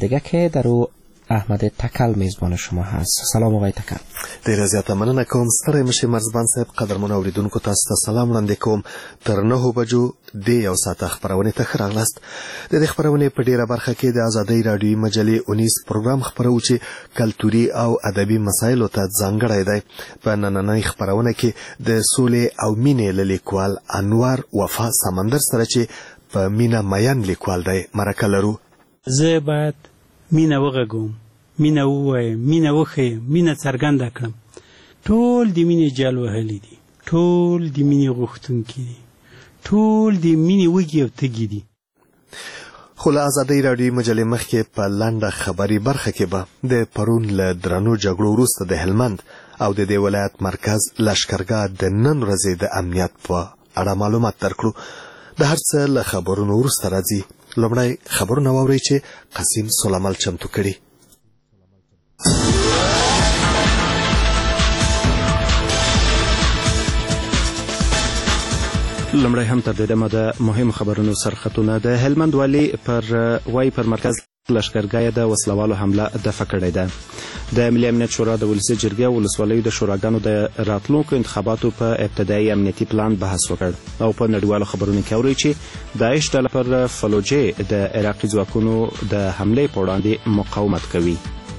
دیگه که در او احمد تکل میزبان شما هست. سلام آقای تکل. ډیره زیاته مننه کوم. ستړی مشئ مرزبان صاحب. قدرمنو اوریدونکو تاسو ته سلام وړاندې کوم. تر 9 بجو د یو ساعت خبرونه ته ښه راغلاست. د دې خبرونه په ډیره برخه کې د ازادۍ رادیوي مجلې 19 پروګرام خبرو چې کلتوري او ادبي مسایلو ته ځانګړی دی. په نننۍ خبرونه کې د سولې او مینې لیکوال انوار وفا سمندر سره چې په مینا میان لیکوال دی مرکه لرو. زه باید مینه وغږوم، مینه ووایم، مینه وښیم، مینه څرګنده کړم. ټول د مینې جال وهلي دي، ټول د مینې غوښتونکي دي، ټول د مینې وږي او تږي دي. خو له ازادۍ راډیوي مجلې مخکې په لنډه خبري برخه کې به د پرون له درنو جګړو وروسته د هلمند او د دې ولایت مرکز لښکرګاه د نن ورځې د امنیت په اړه معلومات درکړو. د هر څه له خبرونو وروسته راځي. لومړی خبرونه واورئ چې قاسم سلیمال چمتو کړي. لمړی هم تر دې دمه د مهمو خبرونو سرخطونه. د هلمند والي پر مرکز لښکرګاه د وسلوالو حمله دفع کړې ده. د ملي امنیت شورا د ولسي جرګې او ولسوالیو د شوراګانو د راتلونکو انتخاباتو په ابتدایي امنیتي پلان بحث وکړ او په نړیوالو خبرونو کې اوري چې داعش ډله پر فلوجې د عراقي ځواکونو د حملې په وړاندې مقاومت کوي.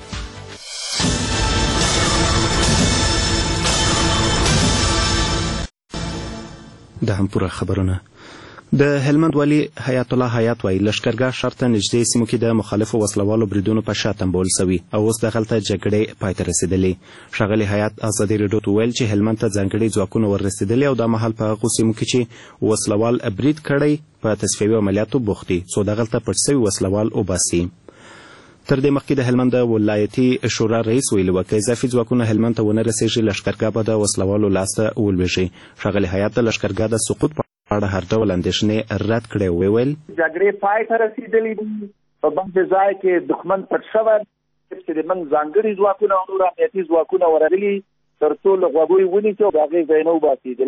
د هم پوره خبرونه. د هلمند والي حیات الله حیات وایي لښکرګاه ښار ته نږدې سیمو کې د مخالفو وسلوالو بریدونو په شا تنبول سوي او اوس دغلته جګړې پای ته رسېدلې. ښاغلي حیات ازادي راډیو ته وویل چې هلمند ته ځانګړي ځواکونه وررسېدلي او دا مهال په هغو سیمو کې چې وسلوال برید کړی په تصفیوي عملیاتو بوخت دي څو دغلته پټ سوي وسلوال وباسي. تر دې مخکې د هلمند ولایتي شورا رئیس ویلي وه که اضافي ځواکونه هلمند ته ونه رسېږي لښکرګاه به د وسلوالو لاسته ولویږي. ښاغلي حیات د لښکرګاه د سقوط په اړه هر ډول اندېښنې رد کړې او وویل جګړې پای ته رسېدلې دي. په بعضې ځای کې دښمن پټ شوی چې د موږ ځانګړي ځواکونه او نور امنیتي ځواکونه ورغلي تر څو له غوږو یې ونیسي او د هغې ځای نه وباسي.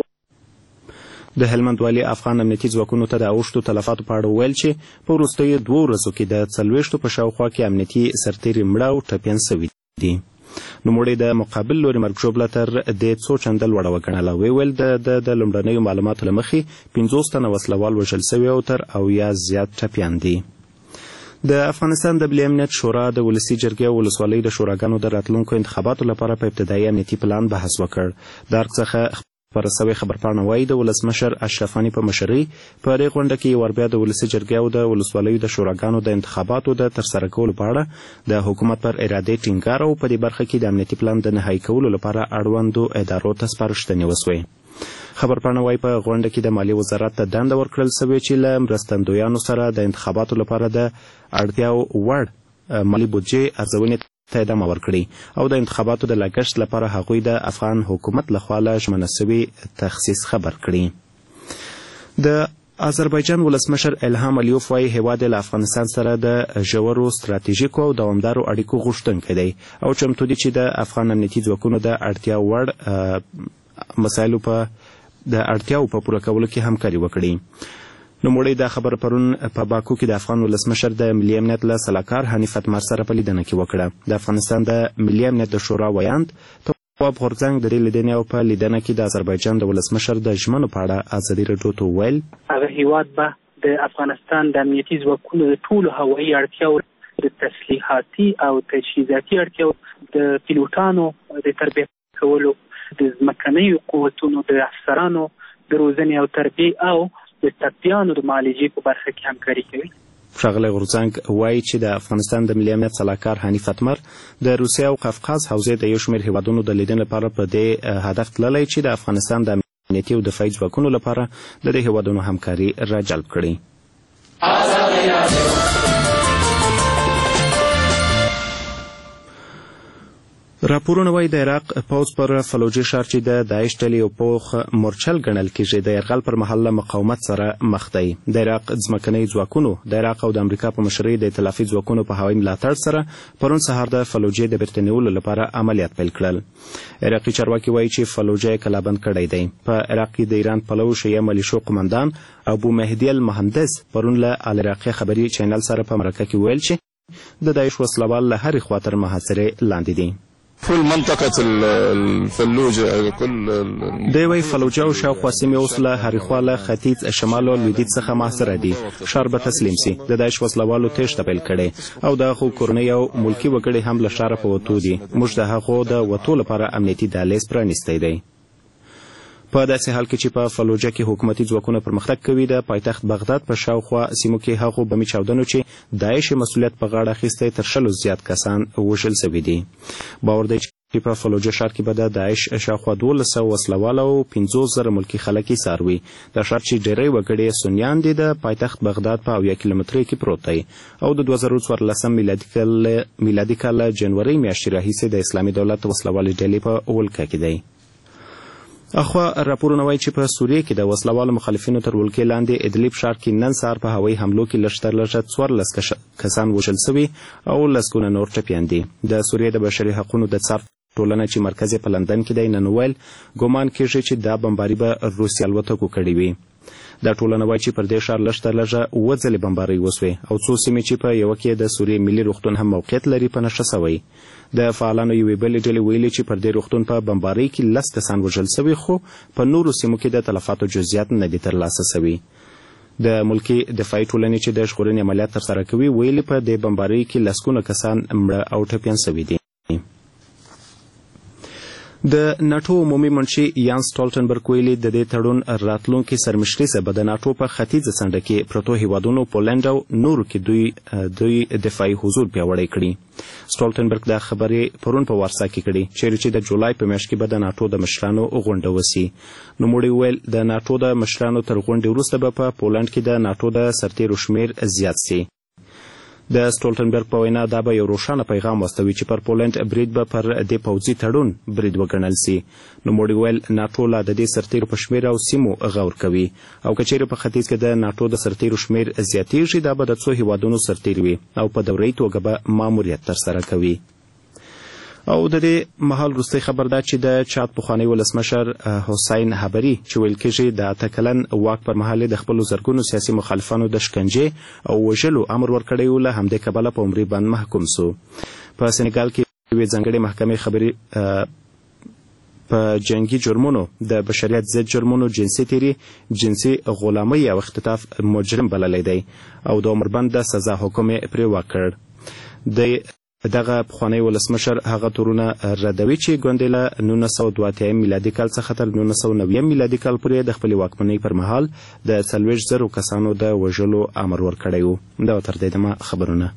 د هلمند والي افغان امنیتي ځواکونو ته د اوښتو تلفاتو په اړه وویل چې په وروستیو 2 ورځو کې د 40 په شاوخوا کې امنیتي سرتېري مړه او ټپیان سوي دي. نوموړي د مقابل لوري مرګ ژوبله تر دې څو چنده لوړه وګڼله. ویل د لومړنیو معلوماتو له مخې 50 تنه وسلوال وژل سوي او تر 80 زیات ټپیان دي. د افغانستان د ملي امنیت شورا د ولسي جرګې او ولسوالیو د شوراګانو د راتلونکو انتخاباتو لپاره په ابتدایي امنیتي پلان بحث وکړ. د ارګ څخه خپره سوې خبرپاڼه وایي د ولسمشر اشرف غني په مشرۍ په دې غونډه کې یو بیا د ولسي جرګې او د ولسوالیو د شوراګانو د انتخاباتو د ترسره کولو په اړه د حکومت پر ارادې ټینګار او په دې برخه کې د امنیتي پلان د نهایي کولو لپاره اړوندو ادارو ته سپارښتنې وسوې. خبرپاڼه وایي په غونډه کې د مالیې وزارت ته دنده ورکړل سوې چې له مرستندویانو سره د انتخاباتو لپاره د اړتیاو وړ مالي بودجې ارزونې ته ادامه ورکړي او د انتخاباتو د لګښت لپاره هغوی د افغان حکومت لخوا له ژمنه سوي تخصیص خبر کړي. د آذربایجان ولسمشر الهام الیوف وایي هیواد له افغانستان سره د ژورو ستراتیژیکو او دوامدارو اړیکو غوښتونکی دی او چمتو دي چې د افغان امنیتي ځواکونو د اړتیا وړ مسایلو د اړتیاو په پوره کولو کې همکاري وکړي. نوموړي دا خبره پرون په باکو کې د افغان ولسمشر د ملي امنیت له سلاکار حنیف اتمر سره په لیدنه کې وکړه. د افغانستان د ملي امنیت د شورا ویاند تواب غورځنګ د دې لیدنې او په لیدنه کې د آذربایجان د ولسمشر د ژمنو په اړه ازادي راډیو ته وویل هغه هیواد به د افغانستان د امنیتي ځواکونو د ټولو هوایي اړتیاو د تسلیحاتي او تجهیزاتي اړتیاو د پیلوټانو د تربیه کولو د ځمکنیو قوتونو د افسرانو د روزنې او تربیې او د ټپیانو د معالجې په برخه کې همکاري کوي. ښاغلی غورځنګ وایي چې د افغانستان د ملي امنیت سلاکار حنیف اتمر د روسیې او قفقاز حوزې د یو شمېر هیوادونو د لیدنې لپاره په دې هدف تللی چې د افغانستان د امنیتي او دفاعي ځواکونو لپاره د دې هیوادونو همکاري راجلب کړي. راپورونه وایي د عراق پوځ پر فلوجي ښار چې د داعش ډلې یو پوخ مورچل ګڼل کېږي د یرغل پر مهال له مقاومت سره مخ دی. د عراق ځمکني ځواکونو د عراق او د امریکا په مشرۍ د ائتلافي ځواکونو په هوایي ملاتړ سره پرون سهار د فلوجې د بیرته نیولو لپاره عملیات پیل کړل. عراقي چارواکي وایي چې فلوجه یې کلابند کړی دی. په عراق کې د ایران پلو شیعه ملیشو قمندان ابو مهدي المهندس پرون له العراقي خبري چینل سره په مرکه کې ویل چې د داعش وسلوال له هرې خوا تر محاصرې لاندې دي. كل منطقة الفلوجة كل دی وی فلوجه او شاوخوا سیمې اوس له هرې خوا له ختیځ شمال او لویدیځ څخه محاصره دي. ښار به تسلیم سي. د داعش وسلوالو تیښته پیل کړې او د هغو کورنۍ او ملکي وګړي هم له ښاره په وتو دي. موږ د هغو د وتو لپاره امنیتي دهلیز پرانیستی دی. په داسې حال کې چې په فلوجه کې حکومتي ځواکونه پرمختګ کوي، د پایتخت بغداد په شاوخوا سیمو کې هغو بمي چاودنو چې داعش مسؤلیت په غاړه اخیستی تر 100 زیات کسان وژل سوي دي. باور دی چې په فلوجه ښار کې به د داعش شاوخوا 1200 وسلوال او 50,000 ملکي خلک یې څاروي. د ښار چې ډېری وګړي سنیان دي د پایتخت بغداد په 70 کیلومترۍ کې پروت دی او د 2014 میلادي کال جنورۍ میاشتې راهیسې د اسلامي دولت وسلوالې ډلې په ولکه کې دی. اخوا راپورونه وایي چې په سوریه کې د وسلوالو مخالفینو تر ولکې لاندې ادلیب ښار کې نن سهار په هوایي حملو کې لږ تر لږه 14 کسان وژل سوي او لسګونه نور ټپیان دي. د سوریې د بشري حقونو د څار ټولنه چې مرکز یې په لندن کې دی نن وویل ګمان کېږي چې دا بمباري به روسي الوتکو کړې وي. دا ټولنه وایي چې پر دې ښار لږ تر لږه 7 ځلې بمبارۍ وسوې او څو سیمې چې په یوه کې د سوریې ملي روغتون هم موقعیت لري په نښه سوی. د فعالانو یوې بلې ډلې ویلي چې پر دې روغتون په بمبارۍ کې 10 کسان وژل سوي خو په نورو سیمو کې د تلفاتو جزئیات نه دي ترلاسه سوي. د ملکي دفاعي ټولنې چې د ژغورنې عملیات ترسره کوي ویلي په دې بمبارۍ کې لسګونه کسان مړه او ټپیان سوي دي. د ناټو عمومي منشي یان سټولټنبرګ ویلي د دې تړون راتلونکي سرمشري به د ناټو په ختیځه څنډه کې پروتو هیوادونو پولنډ او نورو کې دوی دفاعي حضور پیاوړی کړي. سټولټنبرګ دا خبرې پرون په وارسا کې کړي چیرې چې د جولای په میاشت کې به د ناټو د مشرانو غونډه وسي. نوموړي ویل د ناټو د مشرانو تر غونډې وروسته به په پولنډ کې د ناټو د سرتیرو شمیر زیات سي. د سټولټنبرګ په وینا دا به یو روښانه پیغام واستوي چې پر پولنډ برید به پر دې پوځي تړون برید وګڼل سي. نوموړي ویل ناټو لا د دې سرتیرو په شمیر او سیمو غور کوي او که چیرې په ختیځ کې د ناټو د سرتیرو شمیر زیاتیږي دا به د څو هیوادونو سرتیر وي او په دوره‌یي توګه به ماموریت ترسره کوي. او د دې مهال وروستی خبر دا چې د چاد پخوانی ولسمشر حسین حبري چې ویل کېږي د 8 کلن واک پر مهال د خپلو زرګونو سیاسي مخالفانو د شکنجې او وژلو امر ورکړی و له همدې کبله په عمري بند محکوم سو. په سنګال کې یوې ځانګړې محکمې خبري په جنگي جرمونو د بشریت ضد جرمونو جنسي تیري جنسي غلامۍ او اختطاف مجرم بللی دی او د عمر بند د سزا حکم یې پرې وکړ. دغه پخوانی ولسمشر هغه تورونه ردوي چې ګوندې له 1982 میلادي کال څخه تر 1990 میلادي کال پورې د خپلې واکمنۍ پر مهال د 40,000 کسانو د وژلو امر ورکړی و. دا تر دې دمه خبرونه.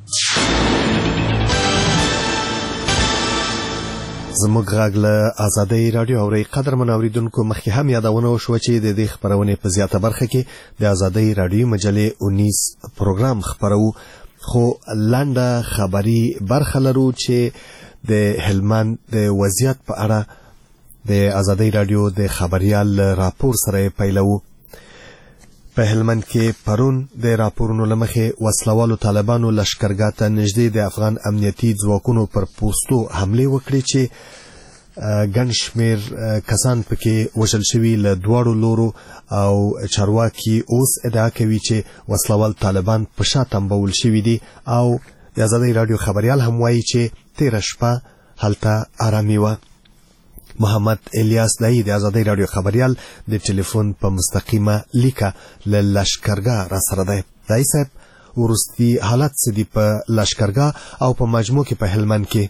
زموږ غږ له آزادۍ رادیو اوري. قدرمن اوریدونکو مخکې هم یادونه وشوه چې د دې خبرونې په زیاته برخه کې د آزادۍ رادیو مجلې 19 پروګرام خبرو خو لنډه خبري برخه لرو چې د هلمند د وضعیت په اړه د آزادۍ رادیو د خبريال راپور سره پیلو. په هلمند کې پرون د راپورونو لمخې وسلوالو طالبانو لشکرګاه ته نږدې د افغان امنیتي ځواکونو پر پوستو حمله وکړې چې ګڼ شمېر کسان پکې وژل شوي له دواړو لورو او چارواکي اوس ادعا کوي چې وسلوال طالبان په شا تنبول شوي دي او د آزادۍ رادیو خبريال هم وایي چې تېره شپه هلته ارامي وه. محمد الیاس دای د آزادۍ رادیو خبريال د ټلیفون په مستقیمه لیکه له لشکرګاه را سره دی. دای صاحب ورستي حالت څه دي په لشکرګاه او په مجموع کې په هلمند کې؟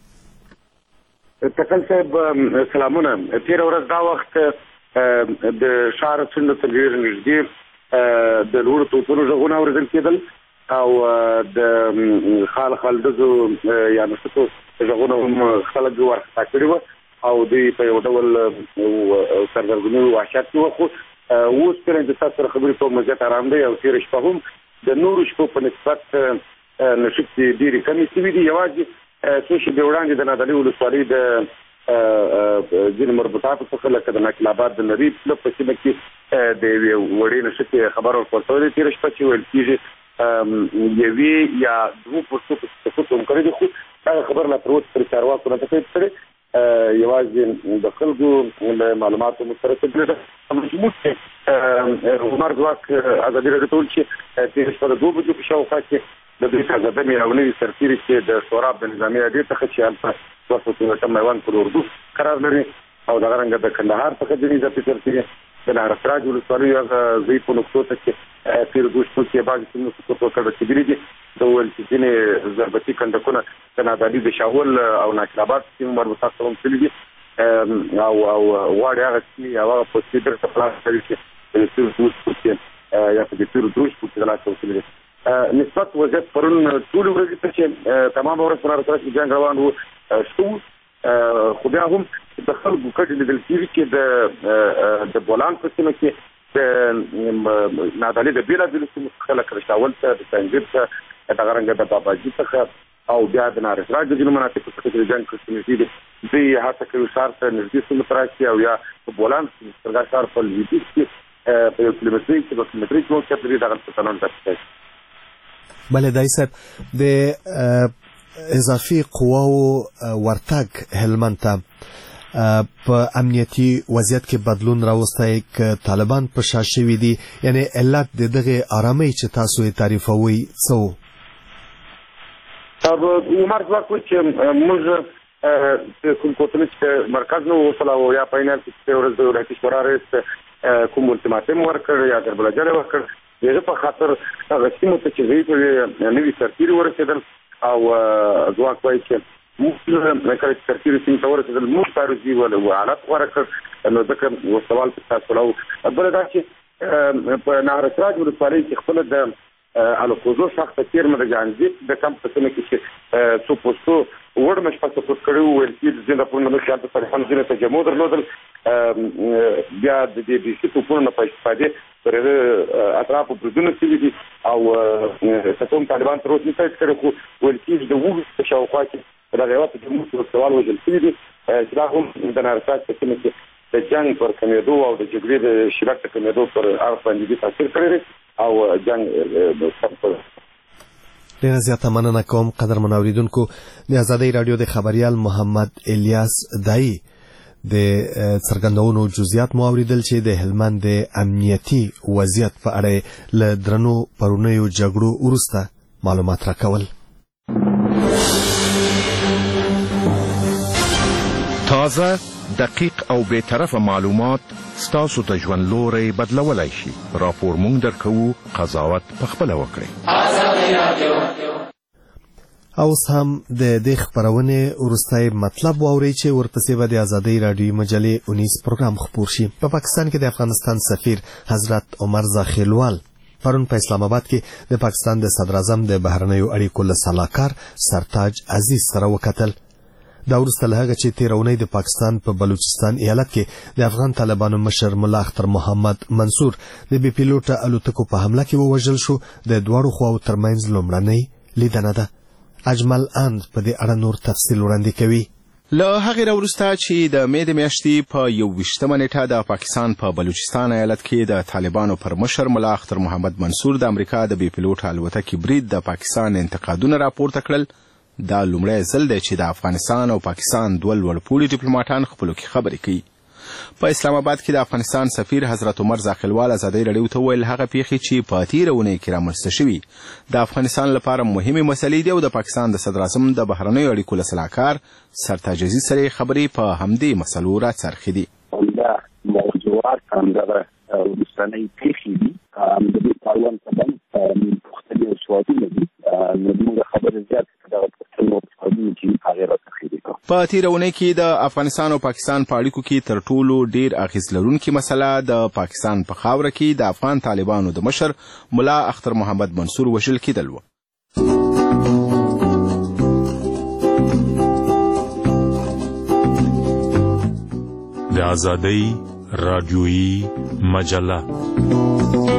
تکل صاحب سلامونه. تیر ورځ دا وخت د ښار څنډو ته ډېر نږدې د لوړو توپونو غږونه اورېدل کېدل او د خالدزو یا نښتو غږونه هم خلک ورخطا کړي وو او دوی په یو ډول سرګردوني وحشت کې وو. خو اوس کله چې تاسو سره خبرې کوم زیات ارام دی او تېره شپه هم د نورو شپو په نسبت نښتې ډېرې کمې شوي دي. یوازې څو شېبې وړاندې د نادعلي ولسوالۍ د ځینو مربوطاتو څخه لکه د نقل آباد د نریب په سیمه کې د یوې وړې نښتې خبر ورکول شوی تېره شپه چې ویل کېږي یوې یا دوو پوستو په سقوط هم کړی دی. خو دغه خبر لا تر اوسه پورې چارواکو نه تایید کړی. یوازې د خلکو له معلوماتو مسترسل دی. مجموع عمر ځواک ازادي راډیو ته وویل چې تېره شپه د 2 بجو په شاوخوا کې د دې تازه او نوي سرتیري چې د سوراب د نظامي اډې څخه چې هلته 200 میوان پر اردو قرار لري او دغه رنګه د کندهار څخه د نظامي سرتیري د نارسراج ولسوالۍ ځای په نقطو ته چې پیرودوش کې بعضې سیمو سقوط وکړ چې ګیري دي د ویل چې ځینې ضربتي کندکونه د نادعلي د شاول او ناصرآباد سیمو مربوطات سره هم تللي دي او غواړي هغه سیمې او هغه پوستې بیرته خلاص کړي چې د پیرودوش پوستې یا په د پیرودوش پوستې د لاسه وتلي دي نسبت وضعیت پرون ټولې ورځې ته چې تمامه ورځ په نارسراج کې جنګ روان و شو خو بیا هم د خلکو کټې لیدل کېږي چې د بولان په سیمه کې د نادعلي د بېلابېلو سیمو څخه لکه د شاول ته د سنجیر ته دغه رنګه د باباجي څخه او بیا د نارسراج د ځینو مناطقو څخه چې د جنګ کسټمېزي دي دوی هڅه کوي ښار ته نږدې سیمو ته راشي او یا په بولان سترګا ښار په لویدیځ کې په 1 کیلومتري کې 2 کیلومتري کې موقعیت لري دغه په تنون ته بله دای صاحب د اضافي قواو ورتګ هلمند ته په امنیتي وضعیت کې بدلون راوستی که طالبان په شا شوي دي یعنی علت د دغه آرامۍ چې تاسو یې تعریفوئ څه و؟ عمر ځواک وایي چې موږ کوم کوتلې چې مرکز نه ووصل او یا په عین کې چې ورځ د ولایتي شورا رئیس کوم التیماتم ورکړ یا دربلجره ورکړ دغه په خاطر هغه سیمو ته چې دوی نوي سرتیري ورسېدل او ځواک وایي چې موږ کله چې سرتیري سیمې ته ورسېدل موږ تعرضي ول حالت غوره کړ نو ځکه یو سوال په تاسو راو بله دا چې په نارسراج ولسوالۍ کې خپله د الکوزو شاخته تېرمه د جانزیب د کمپ په سیمه کې چې څو پوستو وړ مشپه سقوط کړي وو ویل کېږي ځینې راپورونه مخکې هلته طالبانو ځینې تجمع درلودل بیا د دې بیسي توپونو نه په استفادې پر هغه اطرافو بریدونه شوي دي او که کوم طالبان تر اوسه نه تایید کړی خو ویل کېږي د 20 په شاوخوا کې په دغه هېواد کې زموږ وسلوال وژل شوي دي چې دا هم د نارسراج په سیمه کې د جنګ پر کمېدو او د جګړې د شدت د کمېدو پر اړخ باندې دي تاثیر کړی دی او جنګ سم ډېره زیاته مننه کوم قدرمن اورېدونکو د ازادۍ راډیو د خبریال محمد الیاس دایی د څرګندونو جزئیات مو اورېدل چې د هلمند د امنیتي وضعیت په اړه له درنو پرونیو جګړو وروسته معلومات راکول. تازه، دقیق او بی‌طرفه معلومات ستاسو ته ژوند لوری بدلولی شي. راپور مونږ درکوو، قضاوت پخپله وکړئ. اوس هم د دې خبرونې وروستی مطلب واورئ چې ورپسې به د ازادۍ راډیوي مجلې 19 پروګرام خپور شي. په پاکستان کې د افغانستان سفیر حضرت عمر زاخیلوال پرون په اسلام آباد کې د پاکستان د صدر اعظم د بهرنیو اړیکو له سلاکار سرتاج عزیز سره وکتل. دا وروسته له هغه چې تېره اونۍ د پاکستان په بلوچستان ایالت کې د افغان طالبانو مشر ملا اختر محمد منصور د بې پیلوټه الوتکو په حمله کې ووژل شو. د دواړو خواو ترمنځ لومړنۍ لیدنه ده. اجمل اند په دې اړه نور تفصیل وړاندې کوي. له هغې راوروسته چې د مې د میاشتې په 21 نیټه د پاکستان په بلوچستان ایالت کې د طالبانو پر مشر ملا اختر محمد منصور د امریکا د بې پیلوټه الوتکې برید د پاکستان انتقادونه راپورته کړل. دا لومړی ځل دی چې د افغانستان او پاکستان دوه لوړپوړي ډیپلوماټان خپلو کې خبرې کوي. په اسلام آباد کې د افغانستان سفیر حضرت عمر زاخیلوال ازادۍ راډیو ته وویل هغه پیښې چې په تېره اونۍ کې رامنځته شوي د افغانستان لپاره مهمې مسلې دي او د پاکستان د صدر اعظم د بهرنیو اړیکو له سلاکار سرتاج عزیز سره خبرې په همدې مسلو راڅرخي دي. دا موضوعات همدغه وروستنۍ پیښې دي د دې پاروان په بڼه مختلف سوالونه دي نو موږ خبرې زیات په تېره اونۍ کې د افغانستان او پاکستان په اړیکو کې تر ټولو ډېر اغېز لرونکې مسله د پاکستان په خاوره کې د افغان طالبانو د مشر ملا اختر محمد منصور وژل کېدل و. د ازادۍ راډیویي مجله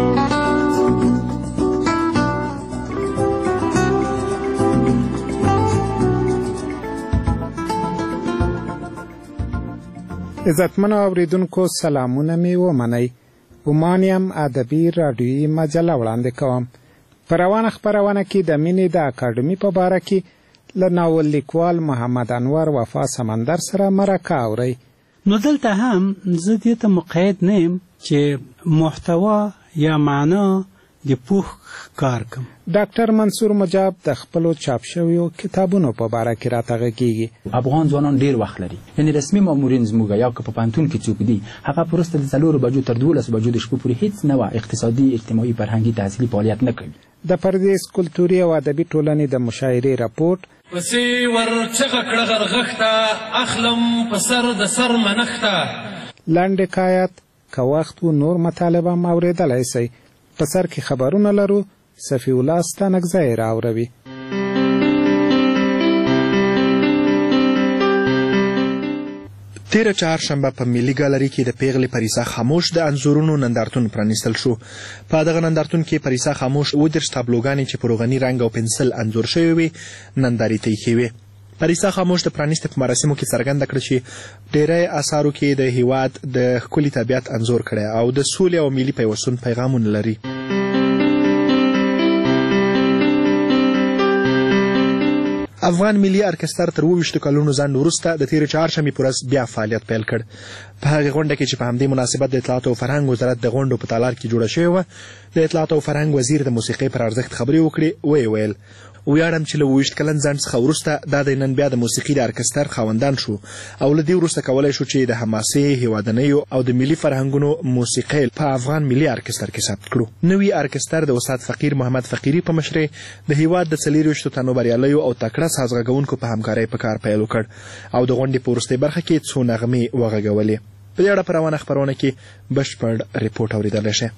عزتمنو اوریدونکو سلامونه می ومنئ. عمانیم ادبي راډیویي مجله وړاندې کوم. په روانه خپرونه کې د مینې د اکاډمي په باره کې له ناول لیکوال محمد انور وفا سمندر سره مرکه اورئ. نو دلته هم زه دې ته مقید نه یم چې محتوا یا معنا د پوخ کار کوم. ډاکټر منصور مجاب د خپلو چاپ شویو کتابونو په باره کې راته غږیږي. افغان ځوانان ډیر وخت لري، یعنی رسمي مامورین زموږ یا که په پوهنتون کې څوک دي هغه پرسته د 4 بجو تر 12 بجو د شپې پورې هیڅ نوع اقتصادي، اجتماعي، فرهنګي، تحصیلي فعالیت نه کوي. د پردیس کلتوري او ادبي ټولنې د مشاعرې راپورټ پسې ورچغه کړه غرغښته اخلم په سر د سر منښته. لاندې حکایت که وخت و نور مطالبه هم اورېدلی شئ. په سر کې خبرونه لرو. صفي الله ستانکزی راوروي. تیره چهارشنبه په ملي ګالري کې د پیغلې پریسا خاموش د انځورونو نندارتون پرانیستل شو. په دغه نندارتون کې پریسا خاموش 30 تابلوګانې چې په روغني رنګ او پنسل انځور شوې وې نندارې ته ایښې وې. پریسا خاموش د پرانیستې په مراسمو کې څرګنده کړه چې ډیری اثارو کې د هیواد د ښکلي طبیعت انځور کړی او د سولې او ملي پیوستون پیغامونه لري. افغان ملي ارکستر تر 22 کلونو ځنډ وروسته د تېرې چهارشنبې په ورځ بیا فعالیت پیل کړ. په هغې غونډه کې چې په همدې مناسبت د اطلاعاتو او فرهنګ وزارت د غونډو په تالار کې جوړه شوې وه، د اطلاعاتو او فرهنګ وزیر د موسیقۍ پر ارزښت خبرې وکړې. ویې ویل ویاړم چې له 22 کلن ځنډ څخه وروسته دا د نن بیا د موسیقي د ارکستر خاوندان شو او له دې وروسته کولی شو چې د حماسي، هیوادنیو او د ملي فرهنګونو موسیقۍ په افغان ملي ارکستر کې ثبت کړو. نوي ارکستر د استاد فقیر محمد فقیري په مشرۍ د هیواد د 24 تنو بریالیو او تکړه سازغږونکو په همکارۍ په کار پیل وکړ او د غونډې په وروستۍ برخه کې څو نغمې وغږولې. په دې اړه په روانه خپرونه کې بشپړ ریپورټ اورېدلی شئ.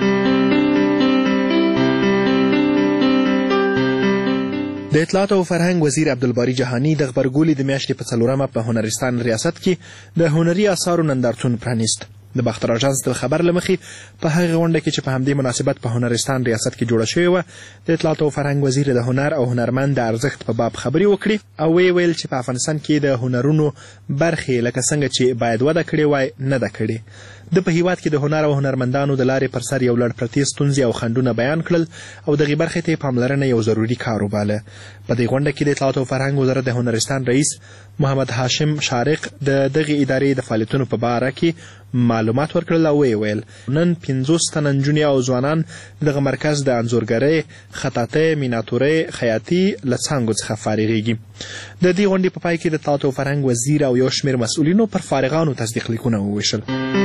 د اطلاعات او فرهنګ وزیر عبدالباری جهانی د غبرګولي د میاشتې په 4مه په هنرستان ریاست کې د هنري اثارو نندارتون پرانیست. د باختر اژانس د خبر له مخې په هغه غونډه کې چې په همدې مناسبت په هنرستان ریاست کې جوړه شوې وه، د اطلاعات او فرهنګ وزیر د هنر او هنرمند د ارزښت په باب خبرې وکړې او ویې ویل چې په افغانستان کې د هنرونو برخې لکه څنګه چې باید وده کړې وای نه ده کړې. د په هیواد کې د هنر او هنرمندانو د لارې پر سر یو لړ پرتې ستونزې او خنډونه بیان کړل او دغې برخې ته یې پاملرنه یو ضروري کار وباله. په دې غونډه کې د اطلاعات او فرهنګ وزارت د هنرستان رئیس محمد هاشم شارق د دغې ادارې د فعالیتونو په باره کې معلومات ورکړل او ویې ویل نن 50 تنه نجونې او ځوانان دغه مرکز د انځورګرۍ، خطاطۍ، میناتورۍ، خیاطي له څانګو څخه فارغېږي. د دې غونډې په پای کې د اطلاعات او فرهنګ وزیر او یو شمېر مسؤلینو پر فارغانو تصدیق لیکونه وویشل.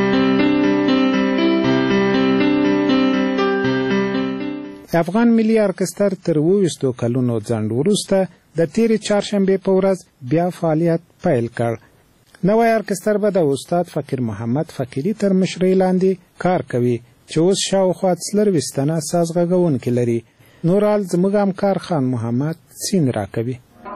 افغان ملي ارکستر تر 22 کلونو ځنډ وروسته د تېرې چهارشنبې په ورځ بیا فعالیت پیل کړ. نوی ارکستر به د استاد فقیر محمد فقیري تر مشرۍ لاندې کار کوي چې اوس شاوخوا 24 تنه سازغږونکي لري. نورال زموږ همکار خان محمد سین راکوي.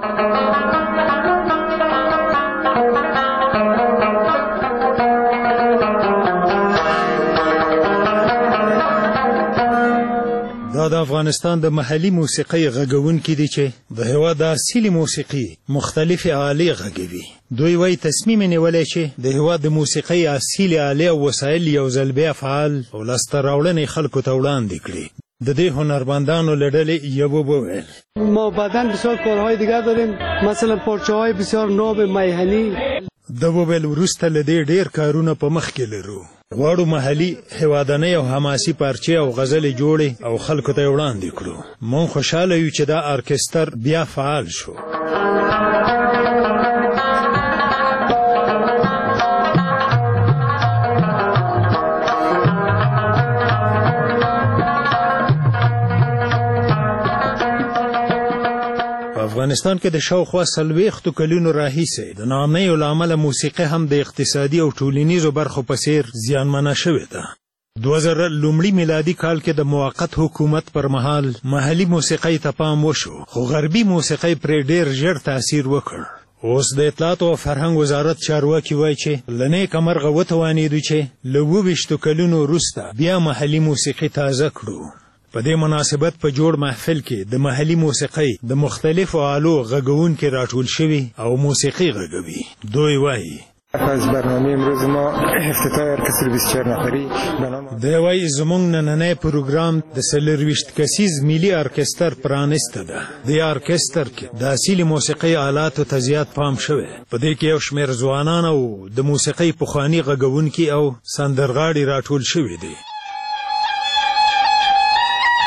دا د افغانستان د محلي موسیقۍ غږونکي دي چې د هېواد د اصلي موسیقي مختلفې آلې غږوي. دوی وایي تصمیم نیولی چې د هېواد د موسیقۍ اصلي آلې او وسایل یو ځل بیا فعال او لاسته راوړنې خلکو ته وړاندې کړي. د دې هنرمندانو له ډلې یو وویل ما بعداً بسیار کارهای دیگر داریم، مثلا پارچه‌های بسیار ناب میهنی. د وویل وروسته له دې ډېر کارونه په مخ کې لرو. غواړو محلي، هیوادنۍ او حماسي پارچې او غزلې جوړې او خلکو ته یې وړاندې کړو. مونږ خوشحاله یو چې دا ارکستر بیا فعال شو. افغانستان کې د شاوخوا 40 کلونو راهیسې د ناامنیو له امله موسیقي هم د اقتصادي او ټولنیزو برخو په څیر زیانمنه شوې ده. 2000 لومړي میلادي کال کې د موقت حکومت پر مهال محلي موسیقۍ ته پام وشو، خو غربي موسیقۍ پرې ډېر ژر تاثیر وکړ. اوس د اطلاعات او فرهنګ وزارت چارواکي وایي چې له نیکه مرغه وتوانېدو چې له 22 کلونو وروسته بیا محلي موسیقي تازه کړو. په دې مناسبت په جوړ محفل کې د محلي موسیقۍ د مختلفو آلو غږونکي راټول شوي او موسیقي غږوي. دوی وایي از برنامه امروز ما افتتاح ارکستر 24 نفری دی وایي زموږ نننی پروګرام د 24 کسیز ملي ارکستر پرانیسته ده. دې ارکستر کې د اصلي موسیقۍ آلاتو ته زیات پام شوی. په دې کې یو شمېر ځوانان او د موسیقۍ پخواني غږونکي او سندرغاړي راټول شوي دي.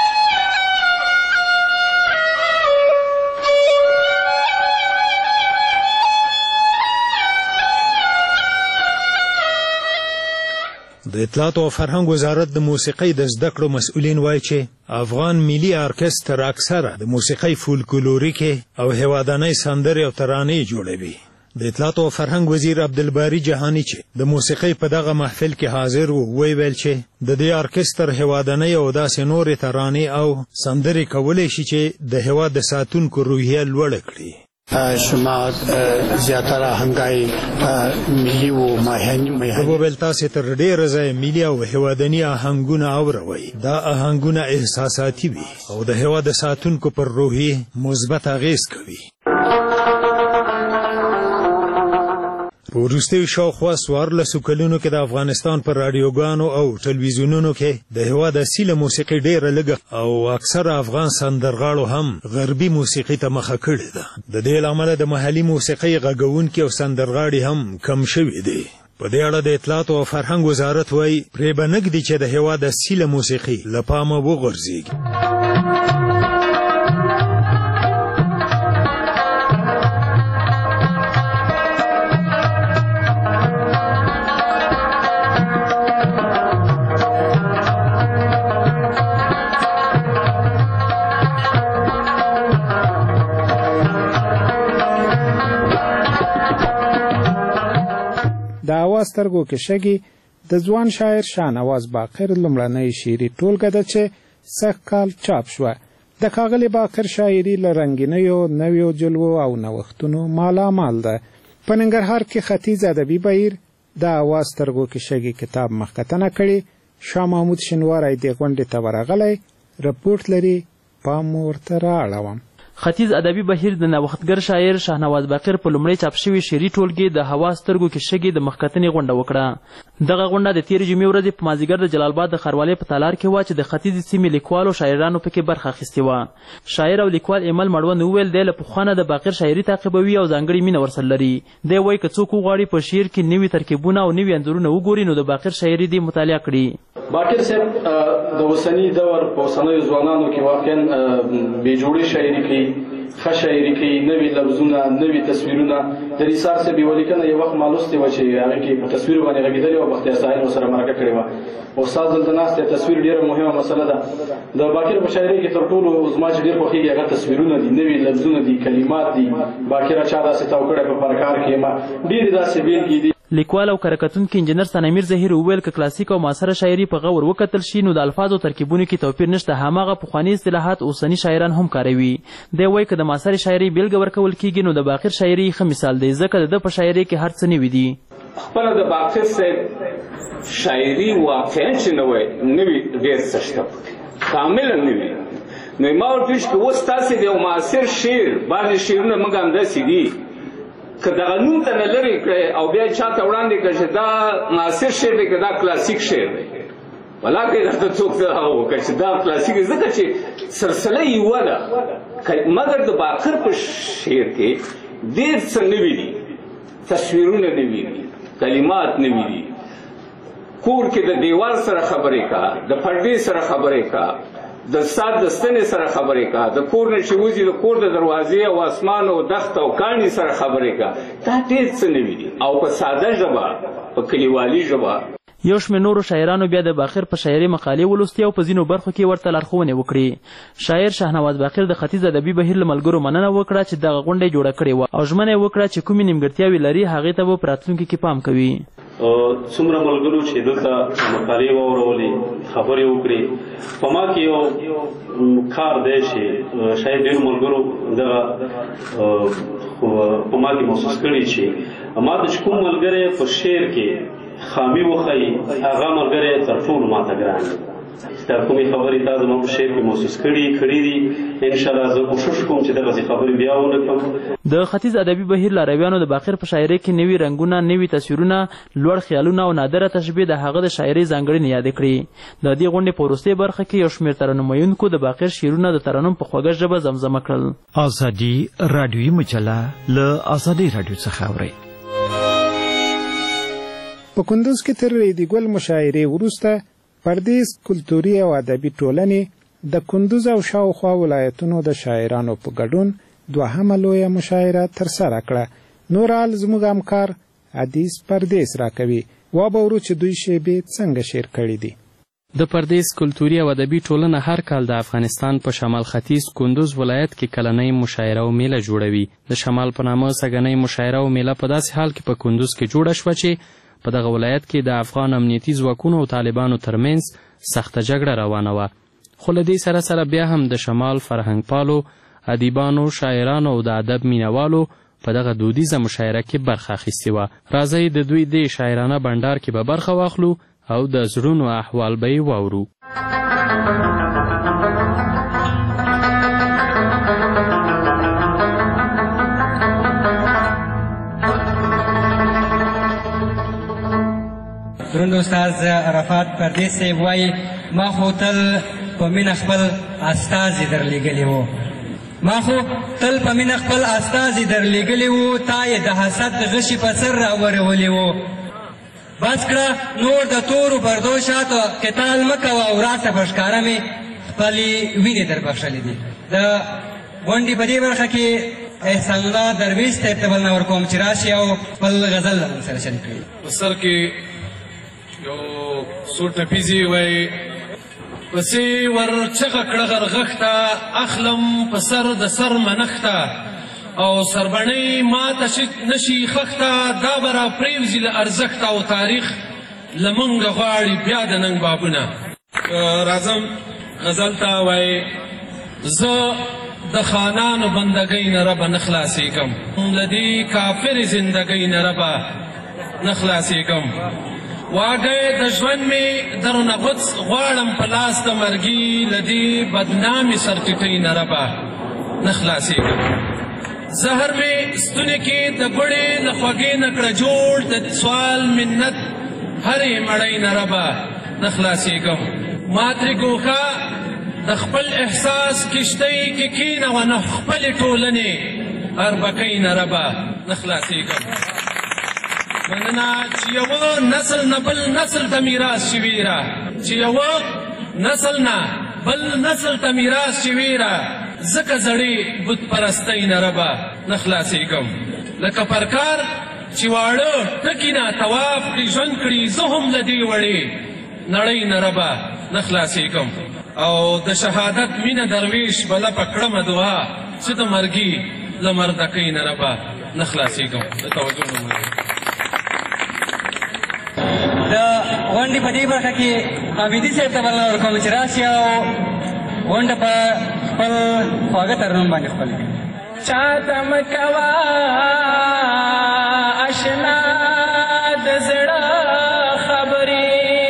د اطلاعات او فرهنګ وزارت د موسیقۍ د زده کړو مسؤلین وایي چې افغان ملي ارکستر اکثره د موسیقۍ فولکلوریکي او هیوادانۍ سندرې او ترانې جوړوي. د اطلاعات او فرهنګ وزیر عبدالباری جهانی چې د موسیقۍ په دغه محفل کې حاضر وو ویل چې د دې ارکستر هیوادانۍ او داسې نورې ترانې او سندرې کولی شي چې د هیواد د ساتونکو روحیه لوړه کړي. شما زیاتره آهنګای ملي و ماهنی وبل تاسو تر ډیره ځای ملي او هیوادني آهنګونه اوروي. دا آهنګونه احساساتي وي او د هیواد د ساتونکو پر روحي مثبت اغیز کوي. په وروستیو شاوخوا 14 کلونو کې د افغانستان پر رادیوګانو او ټلویزیونونو کې د هیواد اصیله موسیقي ډیره لږه او اکثره افغان سندرغاړو هم غربي موسیقي ته مخه کړې ده. د دې له امله د محلي موسیقۍ غږونکي او سندرغاړي هم کم شوي دي. په دې اړه د اطلاعات او فرهنګ وزارت وایي پرې به نږدې چې د هیواد اصیله موسیقي له پامه وغورځېږي. د اواز سترګو کې شګي د ځوان شاعر شاهنواز باقر لومړنۍ شعري ټولګه ده چې سږ کال چاپ شوه. د ښاغلي باقر شاعري له رنګینیو نویو جلوو او نوښتونو مالامال ده. په ننګرهار کې ختیځ ادبي بهیر د اواز سترګو کې شګي کتاب مخکتنه کړي. شاه محمود شینواری دې غونډې ته ورغلی. رپورټ لري، پام ورته رااړوم. ختیځ ادبي بهیر د نوښتګر شاعر شاهنواز باقر په لومړی چاپ شوي شعري ټولګې د هوا سترګو کې شګې د مخکتنې غونډه وکړه. دغه غونډه د تېرې جمعې ورځې په مازدیګر د جلال آباد د ښاروالۍ په تالار کې وه چې د ختیځې سیمې لیکوالو شاعرانو پکې برخه اخیستې وه. شاعر او لیکوال ایمل مړوند وویل دی له پخوا نه د باقر شاعري تعقیبوي او ځانګړې مینه ورسره لري. دی وایي که څوک وغواړي په شعر کې نوي ترکیبونه او نوي انځورونه وګوري نو د باقر شاعري دې مطالعه کړي. باقر صاحب د اوسني دور په اوسنیو ځوانانو کې واقعا بېجوړې شاعري کوي، ښه شاعري کوي، نوي لفظونه، نوي تصویرونه. د نثار صاحب یوه لیکنه یو وخت ما لوستې وه چې هغې کې په تصویر باندې غږېدلې وه، بختیار ساحل ورسره مرکه کړې وه. استاد دلته ناست دی، تصویر ډېره مهمه مسله ده. د باقر په شاعرۍ کې تر ټولو زما چې ډېر خوښېږي هغه تصویرونه دي، نوي لفظونه دي، کلمات دي. باقر چا داسې تاو کړی په پرکار کې ډېرې داسې بېلګې دي. لیکوال او کارکتونکي انجینر سنامیر زهیر وویل که کلاسیک او معاصره شاعري په غور وکتل شي نو د الفاظو ترکیبونو کې توپیر نشته، هماغه پخواني اصطلاحات اوسني شاعران هم کاروي. دی وایي که د معاصرې شاعري بیلګه ورکول کېږي نو د باقر شاعري ښه مثال دی ځکه د ده په شاعرۍ کې هر څه نوي دي. خپله د باقر صاحب شاعري واقعا چې نوي ډېر څه شته، کاملا نوي. نو ما ورته ویل چې اوس تاسې د یو معاصر شعر بعضې شعرونه موږ همداسې دي که دغه نوم ته نه لرې کړی او بیا چا ته وړاندې کړه چې دا معاصر شعر دی که دا کلاسیک شعر دی، ولاکه درته څوک هغه وکړه چې دا کلاسیک دی ځکه چې سلسله یوه ده. مګر د باقر په شعر کې ډېر څه نوي دي، تصویرونه نوي دي، کلمات نوي دي. کور کې د دیوال سره خبرې کا، د پردې سره خبرې کا، د سات د ستنې سره خبرې کا، د کور نه چې وځي د کور د دروازې او اسمان او دښت او کاڼي سره خبرې کا. دا ډېر څه نوي دي او په ساده ژبه، په کلیوالي ژبه. یو شمېر نورو شاعرانو بیا د باقر په شاعري مقالې ولوستې او په ځینو برخو کې ورته لارښوونې وکړې. شاعر شاهنواز باقر د ختیځ ادبي بهیر له ملګرو مننه وکړه چې دغه غونډه جوړه کړې وه او ژمنه یې وکړه چې کومې نیمګړتیاوې لري هغې ته به په راتلونکي کې پام کوي. څومره ملګرو چې دلته مقالې واورولې، خبرې وکړې، په ما کې یو کار دی چې شاید ډېرو ملګرو دغه په ما کې محسوس کړي چې ما ته چې کوم ملګری په شعر کې خامي وښیي هغه ملګری تر ټولو ما ته ګران دی. دا کومې خبرې تا زما په شعر کې محسوس کړي دي، انشاءالله زه کوشش کوم چې دغسې خبرې بیا ونه کړم. د ختیځ ادبي بهیر لارویانو د باقر په شاعرۍ کې نوي رنګونه، نوي تصویرونه، لوړ خیالونه او نادره تشبیه د هغه د شاعرۍ ځانګړنې یادې کړې. د دې غونډې په وروستۍ برخه کې یو شمېر ترنم ویونکو د باقر شعرونه د ترنم په خوږه ژبه زمزمه کړل. ازادي راډیویي مجله له ازادي راډیو څخه اورئ. په کندوز کې تر ریډیګل مشاعرې وروسته پردیس کلتوري او ادبي ټولنې د کندوز او شاوخوا ولایتونو د شاعرانو په ګډون دوهمه لویه مشاعره ترسره کړه. نورال زموږ همکار حدیث پردیس راکوي. وبورو چې دوی شیبې څنګه شعر کړي دي. د پردیس کلتوري او ادبي ټولنه هر کال د افغانستان په شمال ختیځ کندوز ولایت کې کلنۍ مشاعره او میله جوړوي. د شمال په نامه سږنۍ مشاعره او میله په داسې حال کې په کندوز کې جوړه شوه چې په دغه ولایت کې د افغان امنیتي ځواکونو او طالبانو ترمنځ سخته جګړه روانه وه. خو له دې سره سره بیا هم د شمال فرهنګ پالو، ادیبانو، شاعرانو او د ادب مینوالو په دغه دودیزه مشاعره کې برخه اخیستې وه. راځئ د دوی د شاعرانه بنډار کې به برخه واخلو او د زړونو احوال به یې واورو. دروند استاد عرفات پردیس صاحب وایي ما خو تل په مینه خپل استازي درلیږلي وو. ما خو تل په مینه خپل استازي درلیږلي وو، تا یې د حسد غشي په سر راورولي وو. بس کړه نور د تورو پردو شاته قتال مه کوه او راته په ښکاره مې خپلې وینې در بخښلې دي. د غونډې په دې برخه کې احسان الله درویش صاحب ته بلنه ورکوم چې راشي او خپل غزل له موږ سره شریک کړي. په سر کې یو څو ټپیزې وایي پسې ور چغه کړه غرغښته اخلم په سر د سر منښته او سربڼۍ ماته نشي خښته دا به را پرېوځي له ارزښته او تاریخ له موږ غواړي بیا د ننګ بابونه. راځم غزل ته وایي زه د خانانو بندګۍ نه ربه نه خلاصېږم، له دې کافرې زندګۍ نه ربه نه خلاصېږم. واګی د ژوند مې درنه غوڅ غواړم په لاس د مرګي، له دې بدنامې سرټیټۍ نه ربه نه خلاصېږم. زهر مې ستونې کې د ګوړې له خوږې نه کړه جوړ، د سوال منت هرې مړۍ نه ربه نه خلاصېږم. ما ترې ګوښه د خپل احساس کشتۍ کې کښېنوه نه خپلې ټولنې اربکۍ نه ربه نه خلاصېږم. مننه چې یوه نسل نه بل نسل ته میراث شوي را، چې یوه نسل نه بل نسل ته میراث شوي را، ځکه زړې بت پرستۍ نه ربه نه خلاصېږم. لکه پرکار چې واړه ټکي نه طواف کړي ژوند کړي، زه هم له دې وړې نړۍ نه ربه نه خلاصېږم. او د شهادت مینه درویش بله په کړمه دعا چې د مرګي له مردکۍ نه ربه نه خلاصېږم. د توجه نه د غونډې په دې برخه کې حمیدي صاحب ته بلنه ورکوم چې راشي او غونډه په خپل خواږه ترنم باندې خپل کړي. چاته مه کوه اشنا د زړه خبرې،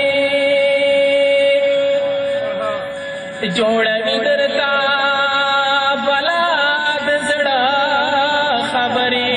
جوړوي درته بلا د زړه خبرې.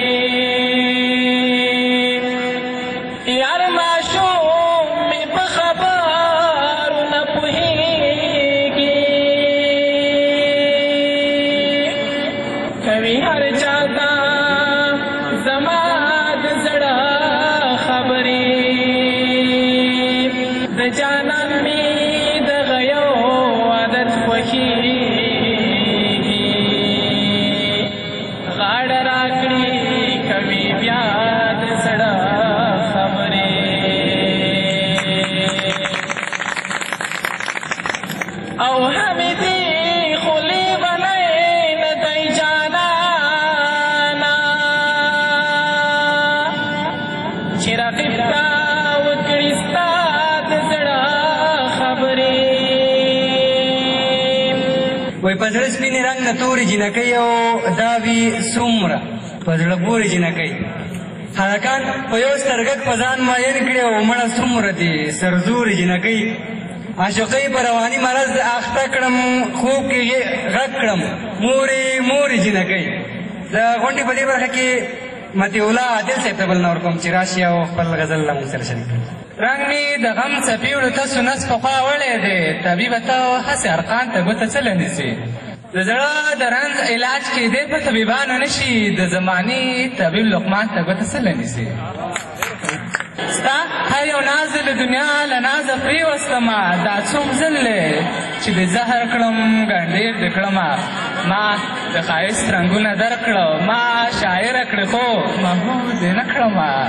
په زړه سپینې رنګ نه تورې جینکۍ او دا وي څومره په زړه پورې جینکۍ، هلکان په یو سترګک په ځان ماین کړي او مړه څومره دي سرزورې جینکۍ. عاشقۍ په رواني مرض اخته کړم، خوب کې غږ کړم مورې مورې جینکۍ. د غونډې په دې برخه کې مطیع الله عادل صاحب ته بلنه ورکوم چې راشي او خپل غزل له موږ سره شریک کړي. رنګ مې د غم څپېړو تاسو نس پخوا وړی دی، طبیبه ته هسې ارقان ته ګوته څه لنیسي. د زړه د رنځ علاج کېدی په طبیبانو نشي، د زمانې طبیب لقمان ته ګوته څه لنیسي. ستا هر یو ناز د دنیا له نازه پرېوستمه، دا څوم ځل دی چې د زهر کړم ګنډېر د کړمه. ما د ښایست رنګونه در کړه، ما شاعره کړې خو محبوب دې نه کړمه.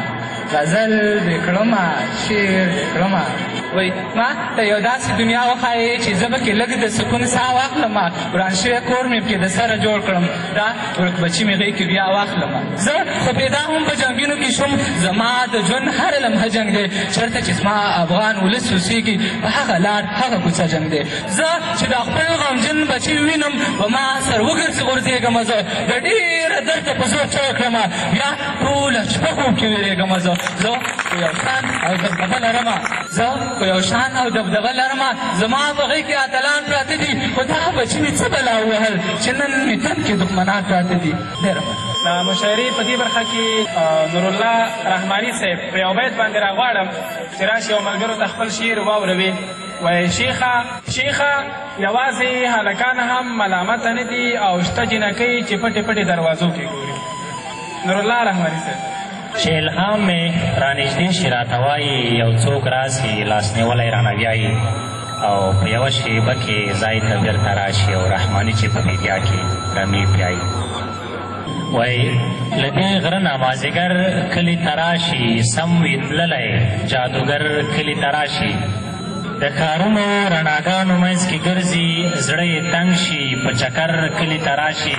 غزل دې کړمه شعر دې کړمه وایي ما ته یو داسې دنیا وښایې چې زه به کې لږ د سکون ساه واخلم وران شوی کور مې پکې د سره جوړ کړم دا ورک بچي مې غېږ کې بیا واخلم زه خو پیدا هم په جنګینو کې شوم زما د ژوند هره لمحه جنګ دی چېرته چې زما افغان ولس اوسېږي په هغه لار هغه کوڅه جنګ دی زه چې د خپل غمجن بچي وینم په ما سر وګرځي غورځېږم زه د ډېره درده په زور چغه کړم بیا ټوله شپه خوب کې وېرېږم زه خو یو شان او دبدبه لرمه زه خو یو شان او دبدبه لرمه زما په غېږ کې اتلان پراته دي خو دغه بچي مې څه بلا ووهل چې نن مې تن کې دښمنان پراته دي ډېره د مشاعرې په دې برخه کې نورالله رحماني صاحب په یو بیت باندې راغواړم چې راشي یو ملګرو ته خپل شعر واوروي وایي شیخه یوازې هلکان هم ملامته نه دي او شته جنکۍ چې پټې پټې دروازو کې ګوري نورالله رحماني صاحب چې الهام مې رانږدې شي راته وایي یو څوک راسي لاس نیولی رانه بیایي او په یوه شیبه کې ځای ته بېرته راشي او رحماني چې په میډیا کې رمې پیایي وایي له دې غره نه مازدیګر کلي ته راشي سم وي تللی جادوګر کلي ته راشي د ښارونو رڼاګانو منځ کې ګرځي زړه یې تنګ شي په چکر کلي ته راشي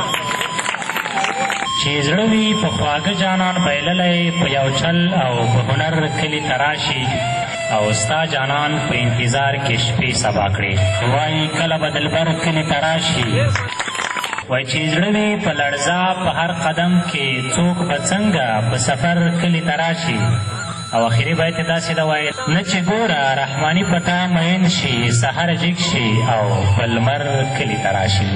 چې زړه وي په خواږه جانان بایللی په یو چل او په هنر کلي ته راشي او ستا جانان په انتظار کې شپې سبا کړې وایي کله به دلبر کلي ته راشي وایي چې زړه وي په لړزا په هر قدم کې څوک به څنګه په سفر کلي ته راشي او اخري بیت یې داسې ده وایي نه چې ګوره رحماني په تا مین شي سحر جګ شي او په لمر کلي ته راشي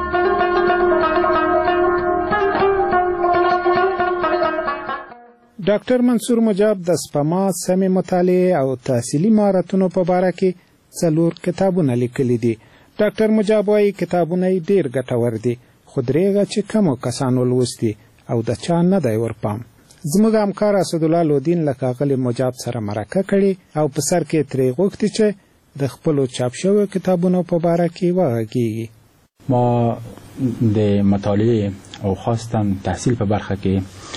ډاکټر منصور مجاب د سپما سمې مطالعې او تحصیلي مهارتونو په باره کې 4 کتابونه لیکلي دي. ډاکټر مجاب وايي کتابونه یې ډېر ګټور دي خو درېغه چې کمو کسانو لوستي او د چا نه دی ورپام. زموږ همکار اسدالله لودین له ښاغلي مجاب سره مرکه کړې او په سر کې ترې غوښتي چې د خپلو چاپ شویو کتابونو په باره کې وغږېږي. ما د مطالعې او خاصتا تحصیل په برخه کې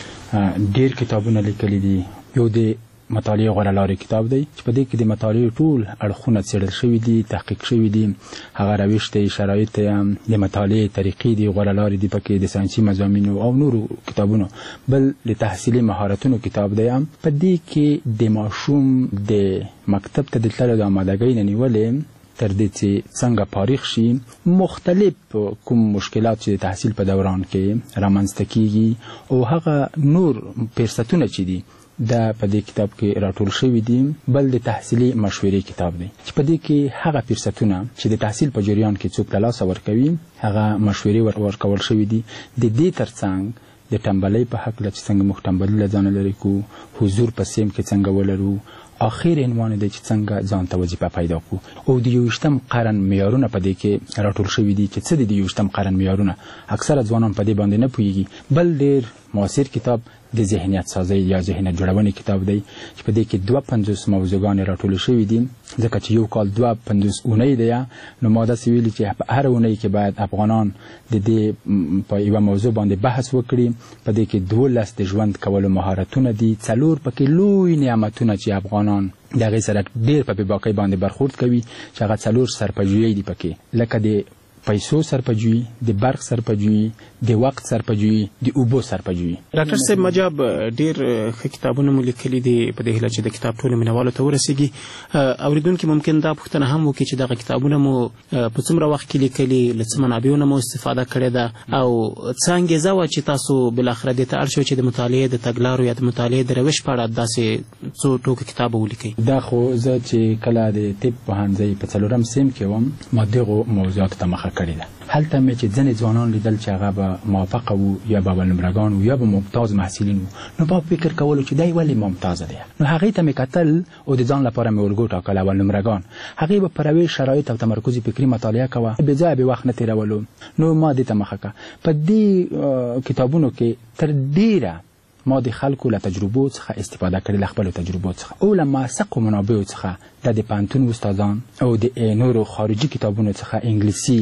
ډیر کتابونه لیکلي دي. یو د مطالعې غوره لارې کتاب دی چې په دې کې د مطالعې ټول اړخونه څېړل شوي دي، تحقیق شوي دي، هغه روش دی، شرایط د مطالعې طریقې دي، غوره لارې دي پکې د ساینسي مضامینو او نورو کتابونو. بل د تحصیلي مهارتونو کتاب دی په دې کې د ماشوم د مکتب ته د تللو د آمادګۍ نه نیولې تر دې چې څنګه فارغ شي مختلف کوم مشکلات چې د تحصیل په دوران کې رامنځته کیږي او هغه نور فرصتونه چې دي دا په دې کتاب کې راټول شوي دي. بل د تحصیلي مشورې کتاب دی چې په دې کې هغه فرصتونه چې د تحصیل په جریان کې څوک له لاسه ورکوي هغه مشورې ورکول شوي دي. د دې ترڅنګ د ټنبلۍ په هکله چې څنګه موږ ټنبلي له ځانه لرې کړو، حضور په سیم کې څنګه ولرو، آخر عنوان دی چې څنګه ځان ته وظیفه پیدا کړو او د 21م قرن معیارونه په دې کې راټول شوي دي چې څه دي د 21م قرن معیارونه. اکثره ځوانان په دې باندې نه پوهیږي. بل ډېر معاصر کتاب د ذهنیت سازی یا ذهنیت جوړونې کتاب دی چې په دې کې 52 موضوعګانې راټول شوي دي ځکه چې یو کال 52 اونۍ دی. نو ما داسې ویلي چې په هر اونۍ کې باید افغانان د دې په یوه موضوع باندې بحث وکړي. په دې کې 12 د ژوند کولو مهارتونه دي، 4 پکې لوی نعمتونه چې افغانان د هغې سره ډېر په بېباکۍ باندې برخورد کوي چې هغه 4 سرپجویۍ دي پکې، لکه د پیسو سرپجویي، د برق سرپجویي، د وخت سرپجویي، د اوبو سرپجویي. ډاکټر صاحب مجاب ډېر ښه کتابونه مو لیکلي دي په دې هیله چې د کتاب ټولو مینوالو ته ورسیږي. اورېدونکي ممکن دا پوښتنه هم وکړي چې دغه کتابونه مو په څومره وخت کې لیکلي، له څه منابعو نه مو استفاده کړې ده او څه انګېزه وه چې تاسو بالاخره دې ته اړ شوئ چې د مطالعې د تګلارو یا د مطالعې د روش په اړه داسې څو ټوکه کتاب ولیکئ؟ دا خو زه چې کله د طب پوهنځۍ په 4م سیم کې وم ما دغو موضوعاتو ته مخه کړې ده. هلته مې چې ځینې ځوانان لیدل چې هغه به موفقه وو یا به اولنمرګان وو یا به ممتاز محصلین وو، نو ما فکر کولو چې دی ولې ممتازه دی. نو هغې ته مې کتل او د ځان لپاره مې الګو ټاکل اولنمرګان. هغې به په روش شرایط او تمرکز فکري مطالعه کوه، بې ځایه بې وخت نه تېرولو. نو ما دې ته مخه کړه. په دې کتابونو کې تر ډېره ما د خلکو له تجربو څخه استفاده کړې، له خپلو تجربو څخه او له موثقو منابعو څخه د پوهنتون استادان او د نورو خارجي کتابونو څخه انګلیسي،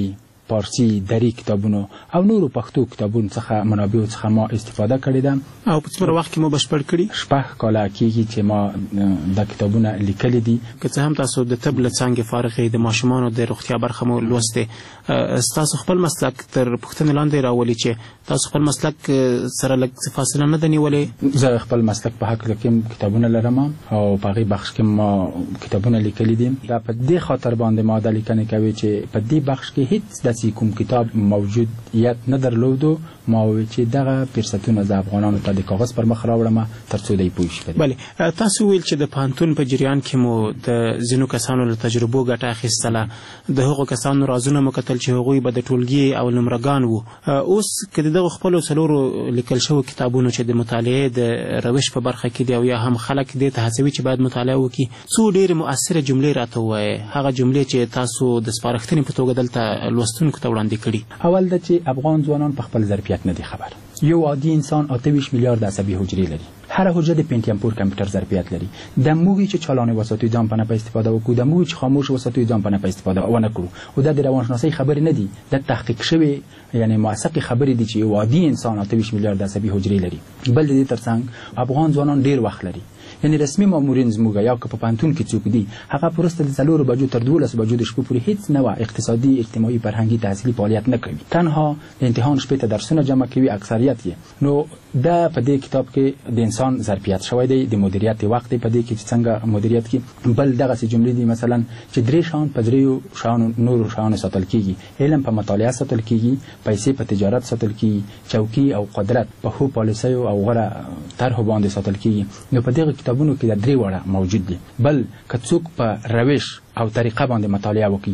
پارسی دری کتابونو او نورو پښتو کتابونو څخه منابعو څخه ما استفاده کړې ده. او په څومره وخت کې مو بشپړ کړي؟ 6 کاله کېږي چې ما دا کتابونه لیکلي دي. که څه هم تاسو د طب له څانګې فارغ یې، د ماشومانو د روغتیا برخه مو لوستې، ستاسو خپل مسلک تر پوښتنې لاندې راولي چې تاسو خپل مسلک سره لږ فاصله نه ده نیولې؟ زه خپل مسلک په حق کې کتابونه لرم او په هغې بخش کې ما کتابونه لیکلي دي. دا په دې خاطر باندې ما دا لیکنې کوي چې په دې بخش کې هیڅ داسې کوم کتاب موجودیت نه درلودو. ما وویل چې دغه فرصتونه زه افغانانو ته د کاغذ پر مخ راوړم تر څو دوی پوه شي. بلې، تاسو ویل چې د پوهنتون په جریان کې مو د ځینو کسانو له تجربو ګټه اخیستله، د هغو کسانو رازونه مو کتل چې هغوی به د ټولګي او نمرګان وو. اوس که د دغو خپلو څلورو لیکل شوو کتابونو چې د مطالعې د روش په برخه کې دي او یا هم خلک دې ته هڅوي چې باید مطالعه وکړي، څو ډېرې مؤثره جملې راته ووایئ، هغه جملې چې تاسو د سپارښتنې په توګه دلته لوستونکو ته وړاندې کړي. اول دا چې افغان ځوانان په خپل ظرفیت نه دي خبر. یو عادي انسان 28 میلیارد عصبي حجرې لري. هر حجره د پنټیم پور کمپیوټر ظرفیت لري. د موږ چې چالانه وساتو ځان په نه په استفاده وکړو، د موږ چې خاموش وساتو ځان په نه په استفاده ونه کړو. او د روانشناسي خبرې نه دي، د تحقیق شوی یعنی موثق خبرې دي چې یو عادي انسان 28 میلیارد عصبي حجرې لري. بل د دې ترڅنګ افغان ځوانان ډیر وخت لري. یعنی رسمي مامورین زموږ یا که په پوهنتون کې څوک دي، هغه پرسته د 4 بجو تر 12 بجو د شپې پورې هیڅ نوع اقتصادي، اجتماعي، فرهنګي، تحصیلي فعالیت نه کوي. تنها د امتحان شپې ته درسونه جمع کوي اکثریت یې. نو دا په دې کتاب کې د انسان ظرفیت شوی دی، د مدیریت وخت په دې کې چې څنګه مدیریت کې. بل دغه جملې دي مثلا چې درې شان په دریو شان نور شان ساتل کیږي. علم په مطالعه ساتل کیږي، پیسې په تجارت ساتل کیږي، چوکي او قدرت په هو پالیسي او غره طرحو باندې ساتل کیږي. نو په دغه کتابونو کې د درې وړه موجود دي. بل که څوک په روش او طریقه باندې مطالعه وکړي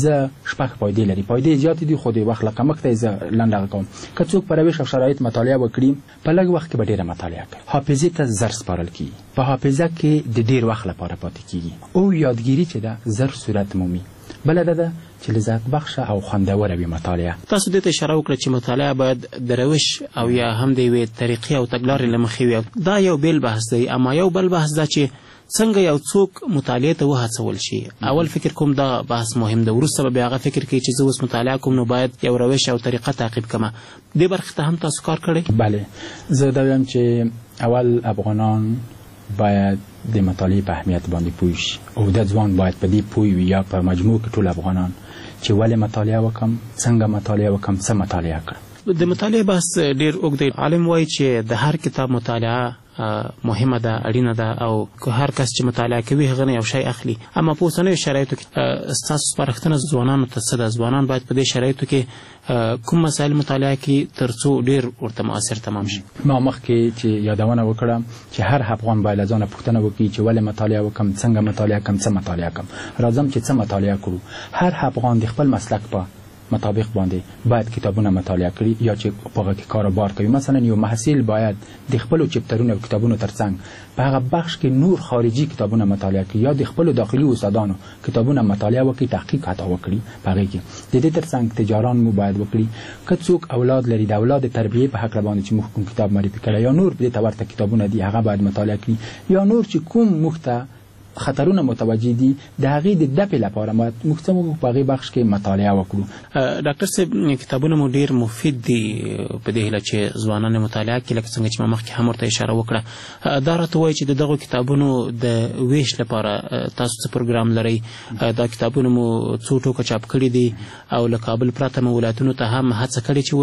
15 فائدې لري. فائدې زیات دي خو د وخت لکمک ته لنډه کوم. که څوک په روش او شرایط مطالعه وکړي په لږ وخت کې به ډیره مطالعه کوي. حافظه ته زر سپارل کیږي. په حافظه کې د ډیر وخت لپاره پاتې کیږي. او یادګیری چې ده زر صورت مومي. بل ده چې لذت بخش او خوندوره وي مطالعه. تاسو دې ته اشاره وکړه چې مطالعه باید د روش او یا هم د یوې طریقې او تګلارې له مخې وي. دا یو بیل بحث دی. اما یو بل بحث دا چې څنګه یو څوک مطالعه ته وهڅول شي. اول فکر کوم دا بحث مهم دی، وروسته به بیا هغه فکر کوي چې زه اوس مطالعه کوم نو باید یو روش او طریقه تعقیب کړم. دې برخه ته هم تاسو کار کړی؟ بله، زه دا وایم چې اول افغانان باید د مطالعه په اهمیت باندې پوه شي او د ځوان باید په دې پوه وي یا په مجموع کې ټول افغانان چې ولې مطالعه وکم، څنګه مطالعه وکم، څه مطالعه کړم. د مطالعه بحث ډیر اوږد دی. عالم وایي چې د هر کتاب مطالعه مهمه ده، اړینه ده او که هر کس چې مطالعه کوي هغه نه یو شی اخلي. اما په اوسنیو شرایطو کې ستاسو سپارښتنه ځوانانو ته څه ده؟ ځوانان باید په دې شرایطو کې کوم مسایل مطالعه کړي تر څو ډیر ورته مؤثر تمام شي؟ ما مخکې چې یادونه وکړم چې هر افغان باید له ځانه پوښتنه وکړي چې ولې مطالعه وکم، څنګه مطالعه کم، څه مطالعه کم. راځم چې څه مطالعه کړو. هر افغان د خپل مسلک په مطابق باندې باید کتابونه مطالعه کړي یا چې په هغه کې کاروبار کوي. مثلا یو محصل باید د خپل چپټرونو او کتابونو ترڅنګ په هغه بخش کې نور خارجي کتابونه مطالعه کړي یا د خپل داخلي استادانو کتابونه مطالعه وکړي، تحقیق حتی وکړي. په هغه کې د دې ترڅنګ تجاران مو باید وکړي. که څوک اولاد لري، د اولاد تربیه په حق باندې چې موږ کوم کتاب معرفي کړی یا نور دې تورته کتابونه دي هغه باید مطالعه کړي. یا نور چې کوم مخته خطرونه متوجه دي د هغې د دفع لپاره موږ څه موږ په هغې بخش کې مطالعه وکړو. ډاکټر صاحب، کتابونه مو ډېر مفید دي په دې هیله چې ځوانان مطالعه کړي، لکه څنګه چې ما مخکې هم ورته اشاره وکړه. دا راته وایي چې د دغو کتابونو د ویش لپاره تاسو څه پروګرام لرئ؟ دا کتابونه مو څو ټوکه چاپ کړي دي او له کابل پرته مو ولایتونو ته هم هڅه کړې چې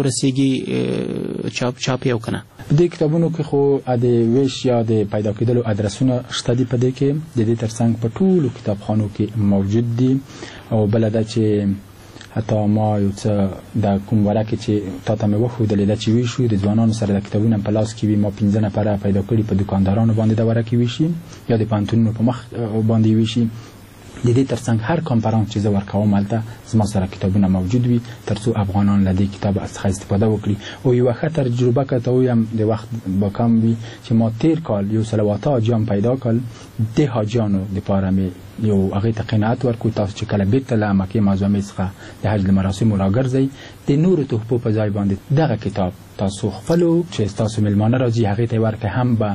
ورسیږي چاپ یې او که نه؟ په دې کتابونو کې خو د ویش یا د پیدا کېدلو ادرسونه شته دي. په دې کې د دې ترڅنګ په ټولو کتابخانو کې موجود دي. او بله ده چې حتی ما یو څه د کوم ورقې چې تا ته مې وښودلې ده چې ویشو د ځوانانو سره د کتابونه په لاس کې وي، ما 15 نفره پیدا کړي په دکاندارانو باندې د ورقې ویشي یا د پوهنتونونو په مخ باندې ویشي. د دې ترڅنګ هر کانفرانس چې زه ورکوم هلته زما سره کتابونه موجود وي تر څو افغانان له دې کتاب څخه استفاده وکړي. او یوه ښه تجربه که ته ووایم د وخت به کم وي چې ما تیر کال یو سلواته حاجیان پیدا کړل. د حاجیانو دپاره مې یو هغې ته قناعت ورکړو تاسو چې کله بېرته له مکې معظمې څخه د حج له مراسمو راګرځئ د نورو تحفو په ځای باندې دغه کتاب تاسو خپلو چې ستاسو مېلمانه راځي هغې ته یې ورکړئ. هم به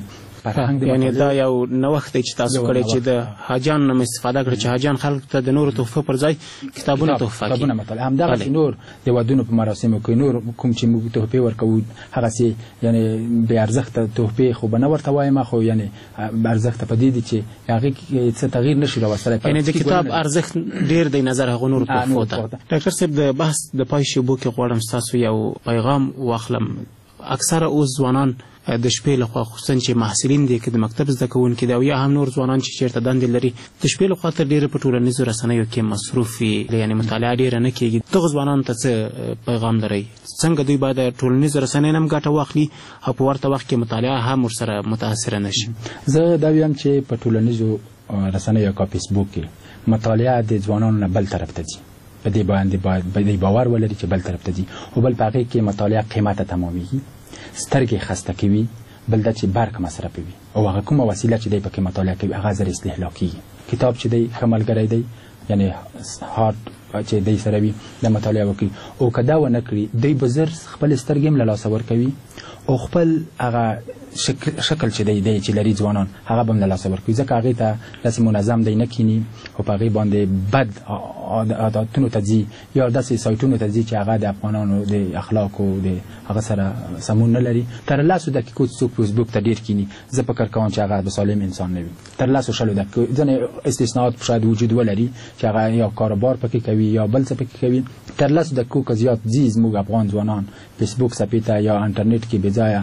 یعنی دا یو نوښت دی چې تاسو کړی چې د حاجیانو نه استفاده کړئ چې حاجیان خلک ته د نورو تحفه پر ځای کتابونه تحفه کړي. همدغسې نور د ودونو په مراسمو کې نور کوم چې موږ تحفې ورکوو هغسې یعنی بې ارزښته تحفې خو به نه ورته وایم، خو یعنی ارزښته په دې دي چې هغې کې څه تغییر نشي راوستلی. یعنی د کتاب ارزښت ډېر دی نظر هغو نورو تحفو ته. ډاکټر صاحب د بحث د پای شیبو کې غواړم ستاسو یو پیغام واخلم. اکثره اوس ځوانان د شپې لخوا خصوصا چې محصلین دي که د مکتب زده کوونکي دي او یا هم نور ځوانان چې چېرته دندې لري د شپې لخوا تر ډېره په ټولنیزو رسنیو کې مصروف وي، یعنې مطالعه ډېره نه کېږي. دغو ځوانانو ته څه پیغام لرئ؟ څنګه دوی باید د ټولنیزو رسنیو نه هم ګټه واخلي او په ورته وخت کې مطالعه هم ورسره متاثره نه شي؟ زه دا وایم چې په ټولنیزو رسنیو یا فیسبوک کې مطالعه د ځوانانو نه بل طرف ته ځي، په دې باندې باید باور ولري چې بل طرف ته ځي، او بل په هغې کې مطالعه قیمته تمامېږي، سترګې خسته کوي، بل دا چې برق مصرفوي او هغه کومه وسیله چې دی پکې مطالعه کوي هغه زر استهلاک کېږي. کتاب چې دی ښه ملګری دی، یعنې هارد چې دی سره وي د مطالعه وکړي، او که دا ونه کړي دی به زر خپل سترګې هم له لاسه ورکوي او خپل هغه شکل چې دی چې لري ځوانان هغه به هم له لاسه ورکوي، ځکه هغې ته داسې منظم دی نه کیني او په هغې باندې بد عادتونو ته ځي یا داسې سایټونو ته ځي چې هغه د افغانانو د اخلاقو د هغه سره سمون نه لري. تر لسو دقیقو څوک فیسبوک ته ډېر کیني، زه فکر کوم چې هغه به سالم انسان نه وي. تر لسو شلو دقیقو ځینې استثناءات شاید وجود ولري چې هغه یا کاروبار پکې کوي یا بل څه پکې کوي. تر لسو دقیقو که زیات ځي زموږ افغان ځوانان فیسبوک صفحې ته یا انټرنیټ کې بې ځایه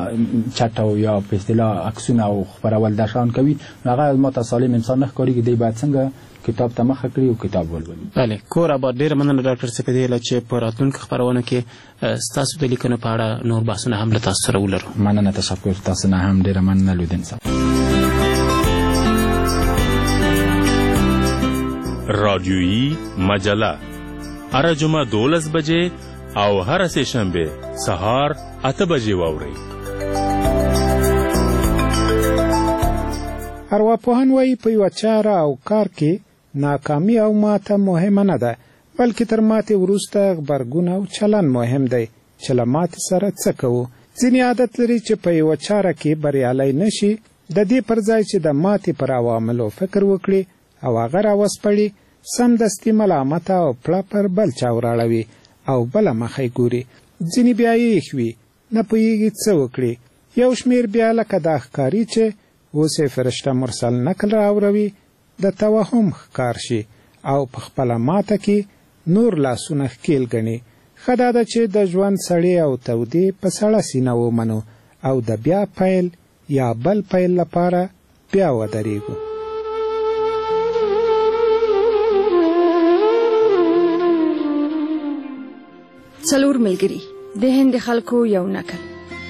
چټ او یا په اصطلاح عکسونه او خپرول دا شیان کوي، نو هغه ماته سالم انسان نه ښکارېږي. دی باید څنګه کتاب ته مخه کړي او کتاب ولولي. بله، کور آباد. ډېره مننه ډاکټر صاحب په دې هیله چې په راتلونکو خپرونو کې ستاسو د لیکنو په اړه نور بحثونه هم له تاسو سره ولرو. مننه، تشکر. تاسو نه هم ډېره مننه لودین صاحب. رادیویی مجله هره جمعه 12 بجې او هره سه شنبه سهار 8 بجې واورئ. ارواپوهان وایي په یوه چاره او کار کې ناکامي او ماته مهمه نه ده، بلکې تر ماتې وروسته غبرګون او چلن مهم دی چې له ماتې سره څه کوو. ځینې عادت لري چې په یوه چاره کې بریالی نه شي، د دې پر ځای چې د ماتې پر عواملو فکر وکړي او هغه راوسپړي، سمدستي ملامته او پړه پر بل چا وراړوي او بله مخه یې ګوري. ځینې بیا یې وي نه پوهېږي څه وکړي. یو شمېر بیا لکه دا ښکاري چې اوس یې فرشته مرسل نکل راوروي، د توهم ښکار شي او په خپله ماته کې نور لاسونه ښکیل ګڼي. ښه دا ده چې د ژوند سړې او تودې په سړه سینه ومنو او د بیا پیل یا بل پیل لپاره بیا ودرېږو. څلور ملګري د هند خلکو یو نکل.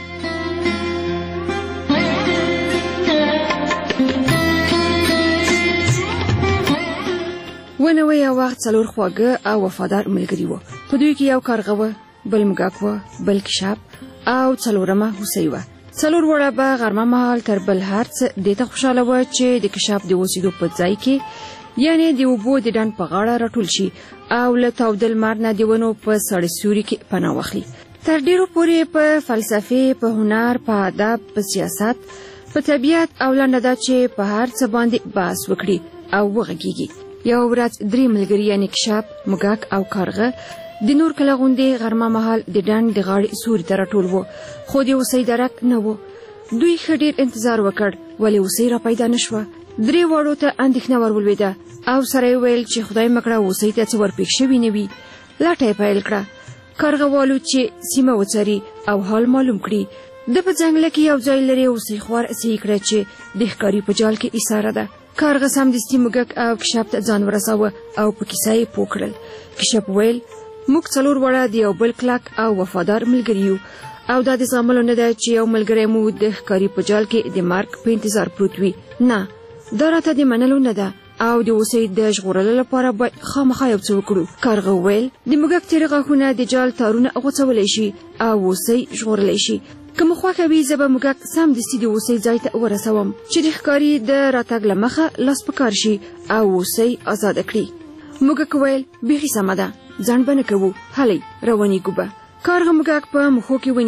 ونوی یو وخت څلور خواږه او وفادار ملګري وو. په دوی کې یو کارغه وه، بل موږک وه، بل کشاب او څلورمه هوسۍ وه. څلور وړه به غرمه مهال تر بل هر څه دې ته خوشحاله وه چې د کشاب د اوسېدو په ځای کې یعنې د اوبو د ډنډ په غاړه راټول شي او له تاوده لمر نه د ونو په سړې سیوري کې پناه واخلي. تر ډېرو پورې په فلسفې، په هنر، په ادب، په سیاست، په طبیعت او لنډه دا چې په هر څه باندې بحث وکړي او وغږېږي. یو ورځ درې ملګري یعنې کشاب، موږک او کارغه د نور کله غوندې غرمه مهال د ډنډ د غاړې سوري ته راټول وو، خو د هوسۍ درک نه و. دوی ښه ډېر انتظار وکړ ولې هوسۍ را پیدا نه شوه. درې واړو ته اندېښنه ور ولوېده او سره یې ویل چې خدای مکړه هوسۍ ته څه ورپېښ شوي نه وي. لټه یې پیل کړه. کارغه والو چې سیمه وڅري او حال معلوم کړي. د په ځنګله کې یو ځای لرې هوسۍ خوار صحیح کړه چې د ښکاري په جال کې ایساره ده. کارغه سمدستي موږک او کشاب ته ځان ورساوه او په کیسه یې پوه کړل. کشاب ویل موږ څلور وړه د یو بل کلک او وفادار ملګري یو او دا د زغملو نه ده چې یو ملګری مو د ښکاري په جال کې د مرګ په انتظار پروت وي. نه، دا راته د منلو نه ده او د هوسۍ د ژغورلو لپاره باید خامخا یو څه وکړو. کارغه وویل د موږک تېره غاښونه د جال تارونه غوڅولی شي او هوسۍ ژغورلی شي. که مو خوښه وي زه به موږک سمدستي د هوسۍ ځای ته ورسوم چې د ښکاري د راتګ له مخه لاس په کار شي او هوسۍ ازاده کړي. موږک وویل بیخي سمه ده، ځنډ به نه کوو، هلئ روانېږو به. کارغه موږک په مخو کې ونیوه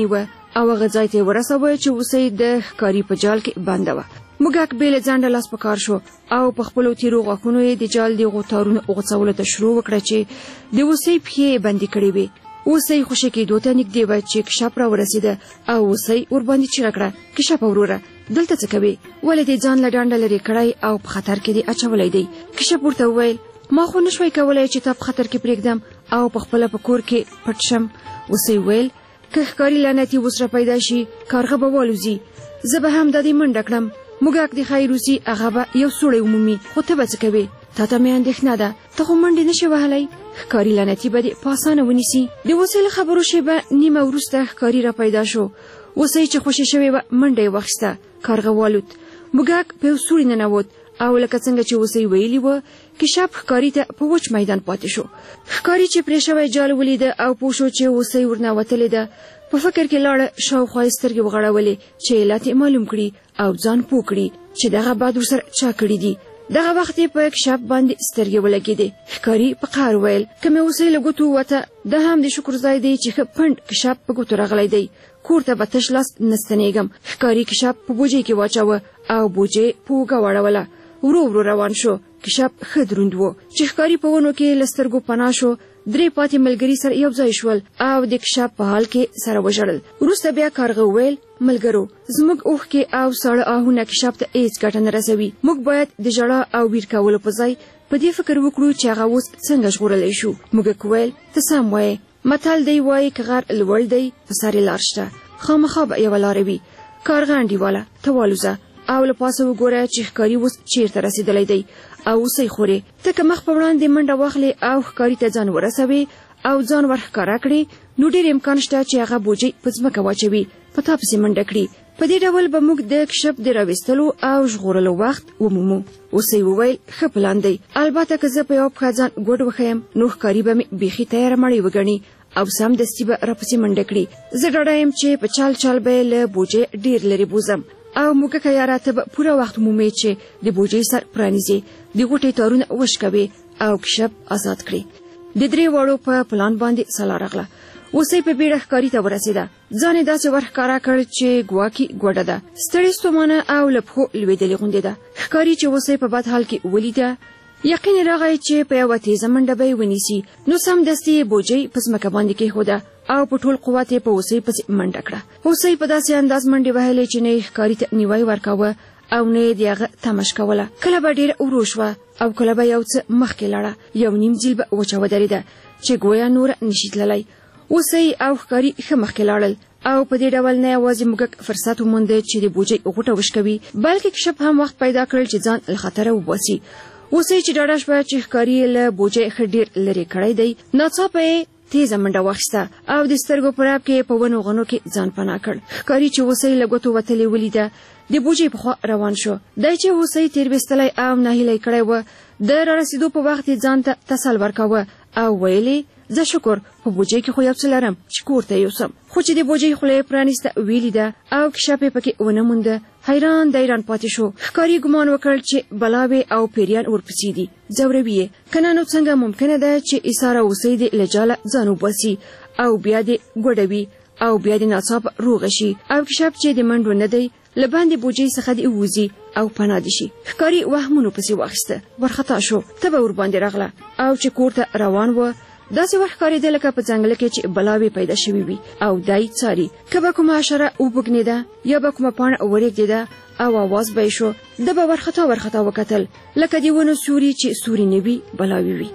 او هغه ځای ته ورسوه چې اوسۍ د ښکاري په جال کې بنده وه. موږک بې له ځنډه لاس په کار شو او په خپلو تیرو غاښونو یې د جال دغو تارونو غوڅولو ته شروع وکړه چې د اوسۍ پښې یې بندې کړې وې. اوسۍ خوشې کېدو ته نږدې وه چې کشپ راورسېده او اوسۍ ورباندې چیغه کړه: کشپ وروره، دلته څه کوې؟ ولې دې ځان له ډنډه لرې کړی او په خطر کې دې اچولی دی؟ کشپ ورته وویل: ما خو نشوی کولی چې تا په خطر کې پرېږدم او په خپله په کور کې پټ شم. اوسۍ ویل: که ښکاري لعنتي اوس را پیدا شي کارغه به والوځي، زه به هم د دې منډه کړم. موږک د خیر اوسي هغه به یو سوړی ومومي، خو ته به څه کوې؟ تا ته مې اندېښنه ده، ته خو منډې نشې وهلی. ښکاري لعنتي به دې په اسانه ونیسي. د اوسۍ له خبرو شیبه نیمه وروسته ښکاري را پیدا شو. اوسۍ چې خوشې شوې وه منډه یې واخیسته، کارغه والوت. موږک په یو سوري ننوت او لکه څنګه چې اوسۍ ویلي وه کشپ ښکاري ته په وچ میدان پاتې شو. ښکاري چې پرې شوی جال ولیده او پوه شو چې اوسۍ ورنوتلې ده، په فکر کې لاړه، شاوخوا یې سترګې وغړولې چې علت یې معلوم کړي او ځان پوه کړي چې دغه باد ورسره چا کړي دي. دغه وخت یې په کشپ باندې سترګې ولګېدې. ښکاري په قهر ویل: که مې اوسۍ له ګوتو ووته، دا هم د شکر ځای دی چې ښه پنډ کشپ په ګوتو راغلی دی. کور ته به تش لاس نه ستنېږم. ښکاري کشپ په بوجۍ کې واچوه او بوجۍ په اوږه واړوله. ورو ورو روان شو. کشپ ښه دروند و چې ښکاري په ونو کې له سترګو پناه شو. درې پاتې ملګري سره یو ځای شول او د کشپ په حال کې سره وژړل. وروسته بیا کارغه وویل: ملګرو، زموږ اوښکې او ساړه آهونه کشپ ته هېڅ ګټه نه رسوي. موږ باید د ژړا او ویر کولو په ځای په دې فکر وکړو چې هغه اوس څنګه ژغورلی شو. موږک وویل: ته سم وایې، متل دی وایي که غر لوړ دی په سر یې لار شته، خامخا به یوه لاره وي. کارغه انډیواله، ته والوځه او له پاسه وګوره چې ښکاري اوس چیرته رسېدلی دی او اوسۍ خورې. ته که مخ په وړاندې منډه واخلې او ښکاري ته ځان ورسوې او ځان ورښکاره کړې، نو ډېر امکان شته چې هغه بوجۍ په ځمکه واچوي، په تا پسې منډه کړي. په دې ډول به موږ د کشپ د راویستلو او ژغورلو وخت ومومو. اوسۍ وویل: ښه پلان دی، البته که زه په یو پښه ځان ګوډ وښیم نو ښکاري به مې بیخي تیاره مړۍ وګڼي او سمدستي به راپسې منډه کړي. زه ډاډه یم چې په چال چال به یې له بوجۍ ډېر لرې بوزم او موږکه یاره ته به پوره وخت مومې چې د بوجۍ سر پرانیزې، د غوټې تارونه وشکوې او کشپ آزاد کړې. د درې واړو په پلان باندې سلا راغله. اوسۍ په بیړه ښکاري ته ورسېده. ځان یې داسې ورښکاره کړ چې ګواکې ګوډه ده، ستړې ستومانه او له پښو لوېدلې غوندې ده. ښکاري چې اوسۍ په بد حال کې ولیده، یقین راغی چې په یوه تیزه منډه به یې ونیسي، نو سمدستي یې بوجۍ په ځمکه باندې کېښوده او په ټول قوت یې په اوسۍ پسې منډه کړه. اوسۍ په داسې انداز منډې وهلې چې نه یې ښکاري ته نیوی ورکاوه او نه یې د هغه تمه کوله. کله به ډېره ورو شوه او کله به یو څه مخکې لاړه. یو نیم ځیل به وچه ودرېده چې ګویا نوره نشي تللی. اوسۍ او ښکاري ښه مخکې لاړل او په دې ډول نه یوازې موږک فرصت ومونده چې د بوجۍ غوټه وشکوي، بلکې کشپ هم وخت پیدا کړل چې ځان له خطره وباسي. اوسۍ چې ډاډه شوه چې ښکاري له بوجۍ ښه ډېر لرې کړی دی، ناڅاپه یې تیزه منډه واخیسته او د سترګو په رپ کې په ونو غنو کې ځان پناه کړ. ښکاري چې اوسۍ له ګوتو وتلې ولیده، د بوجۍ په خوا روان شو. دی چې اوسۍ تېرویستلی او ناهیلی کړی وه، د رارسېدو په وخت یې ځان ته تسل ورکاوه او ویلې: زه شکر په بوجۍ کې خو یو څه لرم چې کور ته یوسم. خو چې د بوجۍ خوله یې پرانیسته ویلې ده او کشپ یې پکې ونه مونده، حیران دیران پاتې شو. ښکاري ګمان وکړ چې بلاوې او پیریان ورپسې دي، ځوروي یې. که نه نو څنګه ممکنه ده چې ایساره اوسۍ دې له جاله ځان وباسي او بیا دې ګوډوي او بیا دې ناڅاپه روغه شي او کشپ چې د منډو نه دی له باندې بوجۍ څخه دې ووځي او پناه دې شي. ښکاري وهمونو پسې واخیسته، ورخطا شو، تبه ورباندې راغله او چې کور ته روان و داسې وخت ښکارېده لکه په ځنګله کې چې بلاوې پیدا شوي وي او دای څاري. که به کومه حشره وبوږنېده یا به کومه پاڼه ورېږدېده او اواز به یې شو، ده به ورخطا وکتل لکه د ونو سوري چې سوري نه وي بلاوې وي.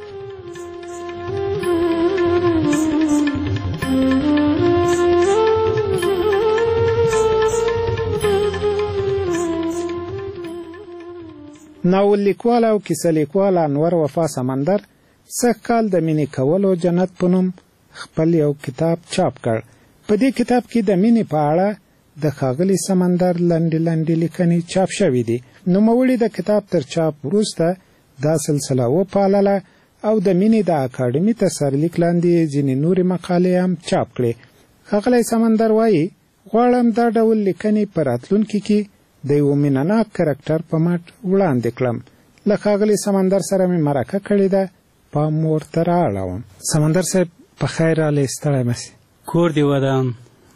ناول لیکوال او کیسه لیکوال انور وفا سمندر سږ کال د مینې کولو جنت په نوم خپل یو کتاب چاپ کړ. په دې کتاب کې د مینې په اړه د ښاغلي سمندر لنډې لیکنې چاپ شوې دي. نوموړي د کتاب تر چاپ وروسته دا سلسله وپالله او د مینې د اکاډمي تر سرلیک لاندې ځینې نورې مقالې هم چاپ کړې. ښاغلی سمندر وایي: غواړم دا ډول لیکنې په راتلونکي کې د یو مینهناک کرکټر په مټ وړاندې کړم. له ښاغلي سمندر سره مې مرکه کړې ده، پام ورته رااړوم. سمندر صاحب په خیر راغلی، ستړی مه سې. کور دې ودان،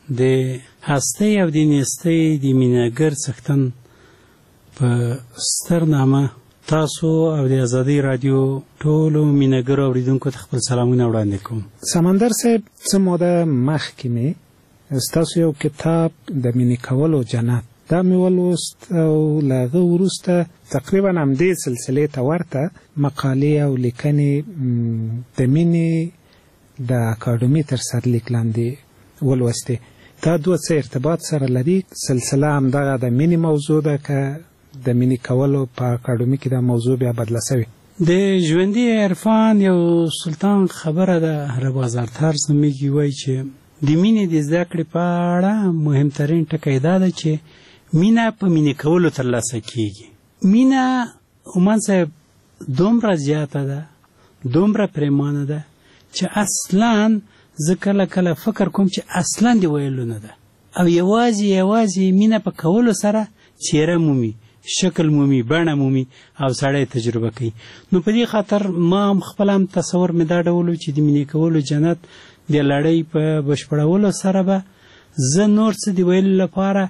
د هستۍ او د نیستۍ د مینهګر څښتن په ستر نامه تاسو او د ازادۍ رادیو ټولو مینهګرو اورېدونکو ته خپل سلامونه وړاندې کوم. سمندر صاحب څه موده مخکې مې ستاسو یو کتاب د مینې کولو جنت دا مې ولوست او له هغه وروسته تقریبا همدې سلسلې ته ورته مقالې او لیکنې د مینې د اکاډمي تر سرلیک لاندې ولوستې. دا دوه څه ارتباط سره لري؟ سلسله همدغه د مینې موضوع ده که د مینې کولو په اکاډمي کې دا موضوع بیا بدله شوې؟ د ژوندي عرفان یو سلطان خبره ده، ربازارتر زموږ وایي چې د مینې د زده کړې په اړه مهمترین ټکی دا ده چې مینه په مینې کولو ترلاسه کیږي. مینه عمان صاحب دومره زیاته ده، دومره پریمانه ده چې اصلا زه کله کله فکر کوم چې اصلا دی ویلو نه ده او یوازې مینه په کولو سره څیره مومي، شکل مومي، بڼه مومي او سړی تجربه کوي. نو په دې خاطر ما هم خپل هم تصور مې دا ډول چې د مینې کولو جنت د لړۍ په بشپړولو سره به زه نور څه د ویلو لپاره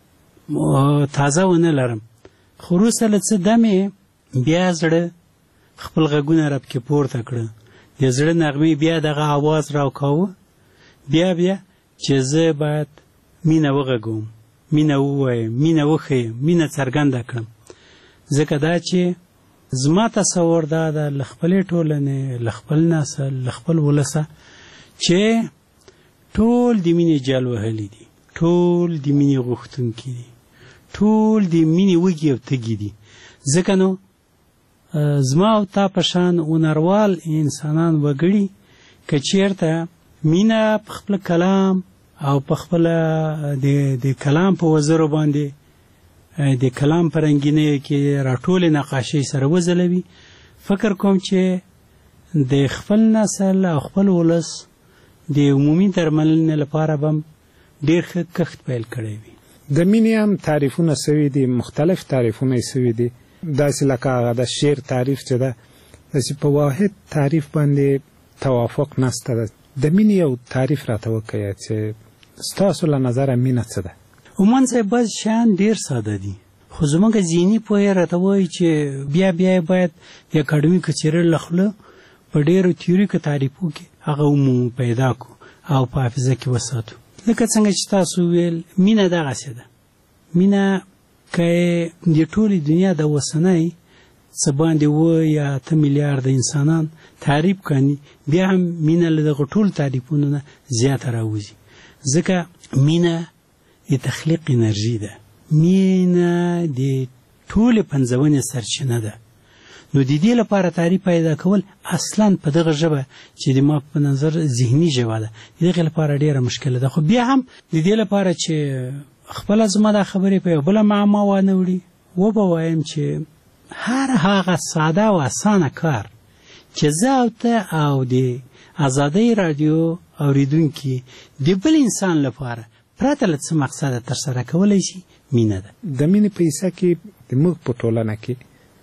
تازه ونه لرم، خو وروسته له څه دمې بیا زړه خپل غږونه ربکې پورته کړه، د زړه نغمې بیا دغه آواز راوکاوه بیا چې زه باید مینه وغږوم، مینه ووایم، مینه وښیم، مینه څرګنده کړم. ځکه دا چې زما تصور دا ده له خپلې ټولنې، له خپل نسل، له خپل ولسه چې ټول د مینې جال وهلي دي، ټول د مینې غوښتونکي دي، ټول د مینې وږي او تږي دي. ځکه نو زما او تا په شان هنروال انسانان وګړي که چېرته مینه په خپل کلام او په خپله د کلام په وزرو باندې د کلام په رنګینۍ کې راټولې نقاشۍ سره وځلوي، فکر کوم چې د خپل نسل او خپل ولس د عمومي درملنې لپاره به ډېر ښه کښت پیل کړی وي. د مینې هم تعریفونه سوي دي، مختلف تعریفونه یې سوي دي، داسې لکه هغه د شعر تعریف چې ده داسې په واحد تعریف باندې توافق نسته ده. د مینې یو تعریف راته وکړئ چې ستاسو له نظره مینه څه ده؟ عمان صاحب بعض شیان ډېر ساده دي، خو زموږ ذهني پوهه راته وایي چې بیا یې باید د اکاډمیکو څېړنو له خوله په ډېرو تیوریکو تعریفو کې هغه عموم پیدا کړو او په حافظه کې وساتو. لکه څنګه چې تاسو ویل مینه دغسې ده. مینه که د ټولې دنیا د اوسنۍ څه باندې 7 یا 8 میلیارده انسانان تعریف کړي بیا هم مینه له دغه ټولو تعریفونو نه زیاته راوځي. ځکه مینه د تخلیق انرژي ده، مینه د ټولې پنځونې سرچینه ده. نو د دې لپاره تعریف پیدا کول اصلا په دغه ژبه چې د ما په نظر ذهني ژبه ده د دغې لپاره ډېره مشکله ده. خو بیا هم د دې لپاره چې خپله زما دا خبرې په یو بله معما وانه وړي وبه وایم چې هر هغه ساده او اسانه کار چې زه او ته او د ازادۍ رادیو اورېدونکي د بل انسان لپاره پرته له څه مقصده ترسره کولی شي مینه ده. د مینې په حصه کې زموږ په ټولنه کې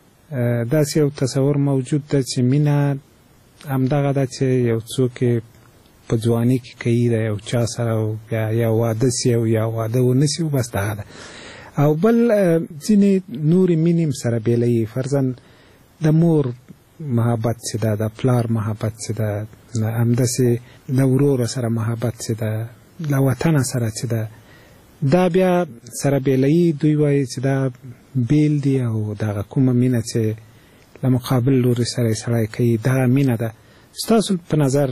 داسې یو تصور موجود ده چې مینه همدغه ده چې یو څوک په ځواني کې کوي د یو چا سره یا واده سي او یا واده ونه سي بس دغه ده. او بل ځینې نورې مینې سره بیلوي، فرضاً د مور محبت چې ده، د پلار محبت چې ده، همداسې د ورور سره محبت چې ده، له وطن سره چې ده، دا بیا سره بیلوي. دوی وایي چې دا بیل دي او دغه کومه مینه چې له مقابل لوري سره یې سړی کوي دغه مینه ده. ستاسو په نظر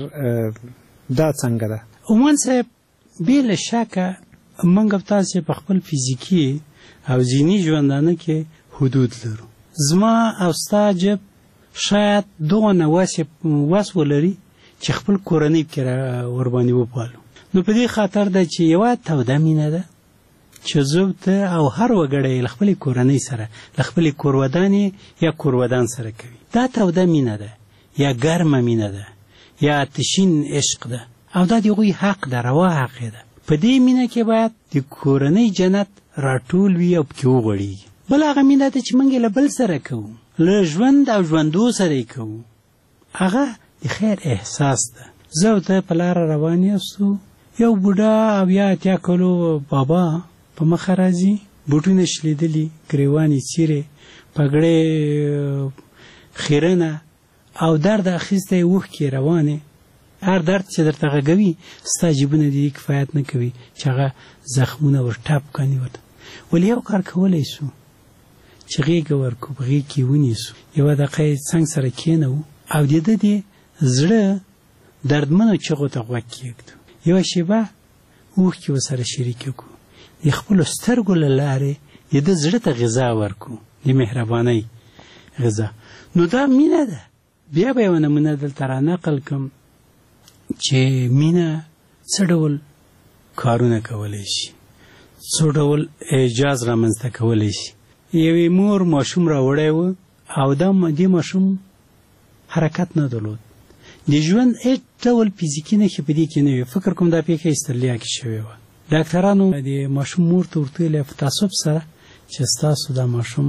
دا څنګه ده؟ عمان صاحب بې له شکه موږ او تاسې په خپل فزیکي او ذهني ژوندانه کې حدود لرو. زما او ستا جب شاید دغه وس ولري چې خپل کورنۍ کې ورباندې وپالو. نو په دې خاطر ده چې یوه توده مینه ده چې زه ته او هر وګړی له خپلې کورنۍ سره له خپلې کورودانې یا کورودان سره کوي. دا توده مینه ده یا ګرمه مینه ده یا آتشین عشق ده او دا د هغوی حق ده، روا حق ده. په دې مینه کې باید د کورنۍ جنت راټول وي او پکې وغوړېږي. بل هغه مینه ده چې موږ له بل سره کوو، له ژوند او ژوندو سره یې کوو، هغه د خیر احساس ده. زه او ته په لاره روان یاستو، یو بوډا او یا اتیا کلو بابا په مخه راځي، بوټونه شلیدلي، ګریوانې څیرې، پګړې خیرنه او درد اخیستی اوښکې روانې. هر درد چې درته غږوي ستا جیبونه د دې کفایت نه کوي چې هغه زخمونه ور ټاپ کړي ورته. ولې یو کار کولی سو چې غېږه ورکړو، په غېږ کې ونیسو، یوه دقیقه یې څنګ سره کېنوو او د ده د زړه دردمنو چغو ته غوږ کېږدو. یوه شېبه اوښکې ورسره شریکې کړو، د خپلو سترګو له لارې د ده زړه ته غذا ورکړو، د مهربانۍ غذا. نو دا مینه ده. بیا به یوه نمونه دلته رانقل کړم چې مینه څه ډول کارونه کولی شي، څو ډول اعجاز رامنځته کولی شي. یوې مور ماشوم راوړی و او دې ماشوم حرکت نه درلود، د ژوند هېڅ ډول فزیکي نښې په دې کې نه وي. فکر کوم دا پیښه استرالیا کې شوې وه. ډاکټرانو د ماشوم مور ته ورته ویلې په تعصب سره چې ستاسو دا ماشوم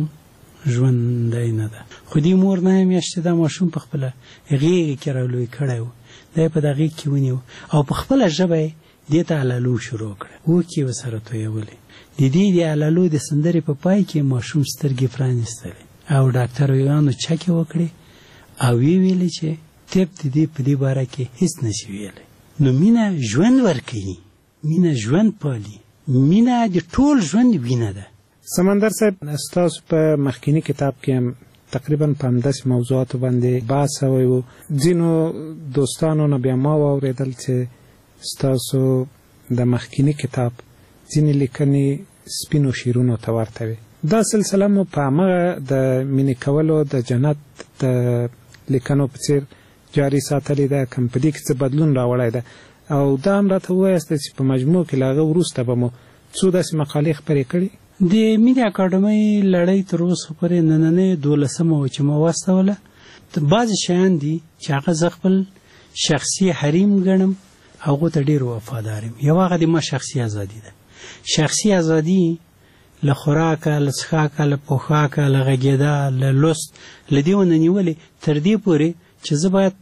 ژوندی نه ده. خو دې مور نه میاشتې دا ماشوم په خپله غېږې کې رالوی کړی و، دا یې په دا غېږ کې ونیو او په خپله ژبه یې دې ته علالو شروع کړه، اوښکې یې ورسره تویولې. د دې د علالو د سندرې په پای کې ماشوم سترګې پرانیستلې او ډاکټرویانو چکې وکړې او ویې ویلې چې طب د دې په دې باره کې هېڅ نشي ویلی. نو مینه ژوند ورکوي، مینه ژوند پالي، مینه د ټول ژوند وینه ده. سمندر صاحب، ستاسو په مخکینی کتاب کې هم تقریبا په همداسې موضوعاتو باندې بحث شوی و. ځینو دوستانو نه بیا ما واورېدل چې ستاسو د مخکینی کتاب ځینې لیکنې سپینو شیرونو ته ورته وي. دا سلسله مو په همغه د مینې کولو د جنت د لیکنو په څېر جاري ساتلې ده، که په دې کې څه بدلون راوړی ده؟ او دا هم راته ووایاست چې په مجموع کې له هغه وروسته به مو څو داسې مقالې خپرې کړي؟ د مینې اکاډمۍ لړۍ تر اوسه پورې نننۍ 12مه وه چې ما واستوله. بعضې شیان دي چې هغه زه خپل شخصي حریم ګڼم، هغو ته ډېر وفادار یم. یو هغه د ما شخصي ازادي ده. شخصي ازادي له خوراکه، له څښاکه، له پوښاکه، له غږېدا، له لوست، له دې ونه نیولې تر دې پورې چې زه باید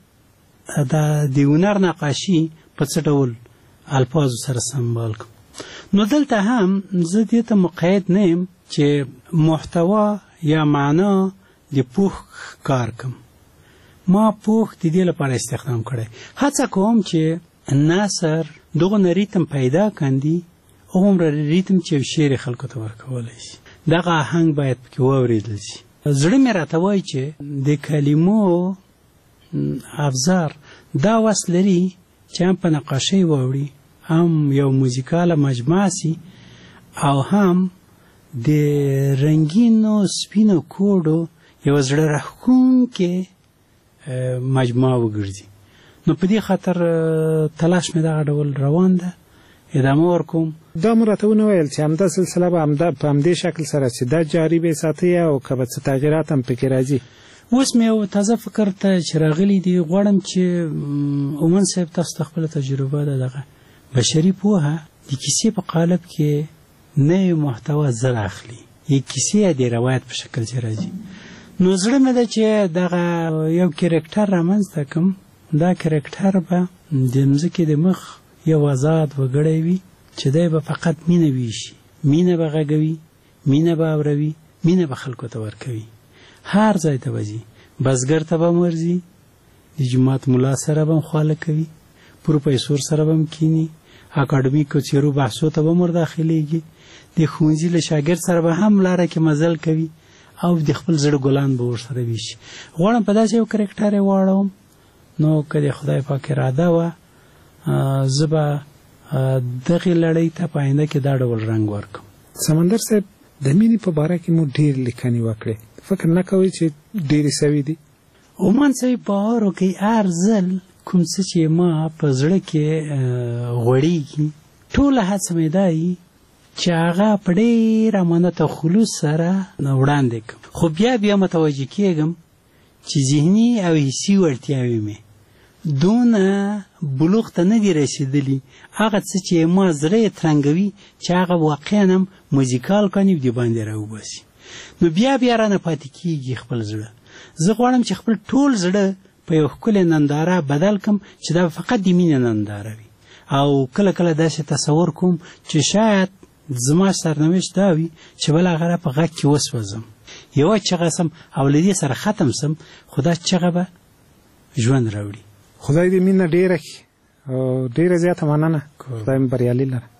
د هنر نقاشي په څه ډول الفاظو سره سمبال کړم. نو دلته هم زه دې ته مقید نه یم چې محتوا یا معنا د پوښ کار کم. ما پوښ د دې لپاره استخدام کړی. هڅه کوم چې نثر دغه ریتم پیدا کاندي، هغومره ریتم چې یو شعر خلکو ته ورکولی شي. دغه آهنګ باید پکې واورېدل شي. زړه مې راته وایي چې د کلمو افزار دا وس لري چې هم په نقاشۍ واوړي، هم یو موزیکاله مجموعه سي او هم د رنګینو سپینو کوډو یو زړه راښکونکې مجموعه وګرځي. نو په دې خاطر تلاش مې دغه ډول روان ده، ادامه ورکوم. دا مو راته ونه ویل چې همدا سلسله به په همدې شکل سره چې دا جاري به ساتئ او که به څه تغییرات هم پکې راځي؟ اوس مې یو تازه فکر ته چې راغلی دی، غواړم چې عمان صاحب تاسو ته خپله تجربه ده دغه بشري پوهه د کیسې په قالب کې نوې محتوا زر اخلي، یک کیسې د روایت په شکل چې راځي. نو زړه مې ده چې دغه یو کرکټر رامنځته کړم. دا کرکټر به د مځکې د مخ یو آزاد وګړی وي چې دی به فقط مینه ویشي، مینه به غږوي، مینه به اوروي، مینه به خلکو ته ورکوي. هر ځای ته به ځي، بزګر ته به هم ورځي، د جومات ملا سره به هم خواله کوي، پروفیسور سره به هم کینی، اکاډمیکو څیرو بحثو ته به هم ورداخلیږي، د ښوونځي له شاګرد سره به هم لاره کې مزل کوي او د خپل زړه ګلان به ورسره ویشي. غواړم په داسې یو کرکټر یې واړوم. نو که د خدای پاک اراده وه زه به دغې لړۍ ته په آینده کې دا ډول رنګ ورکړم. سمندر صاحب، د مینې په باره کې مو ډېر لیکنې وکړې، فکر نه کوئ چې ډېرې سوي دي؟ عمان صاحب باور وکړئ، هر ځل کوم څه چې ما په زړه کې غوړېږي ټوله هڅه مې دا وي چې هغه په ډېر امانت او خلوص سره وړاندې کړم. خو بیا متوجه کېږم چې ذهني او حسي وړتیاوې مې دونه بلوغ ته نه دي رسېدلي. هغه څه چې ما زړه یې ترنګوي چې هغه واقعا هم موزیکال کاني د باندې راوباسي. نو بیا رانه پاتې کېږي خپل زړه. زه غواړم چې خپل ټول زړه په یو ښکلې ننداره بدل کړم چې دا فقط د مینې ننداره وي او کله کله داسې تصور کوم چې شاید زما سرنوشت دا وي چې بالاخره په غږ کې وسوځم، یوه چغه سم او له دې سره ختم سم، خو دا چغه به ژوند راوړي. خدای دې مینه ډېره کړي او ډېره زیاته مننه. خدای مو بریالي لره.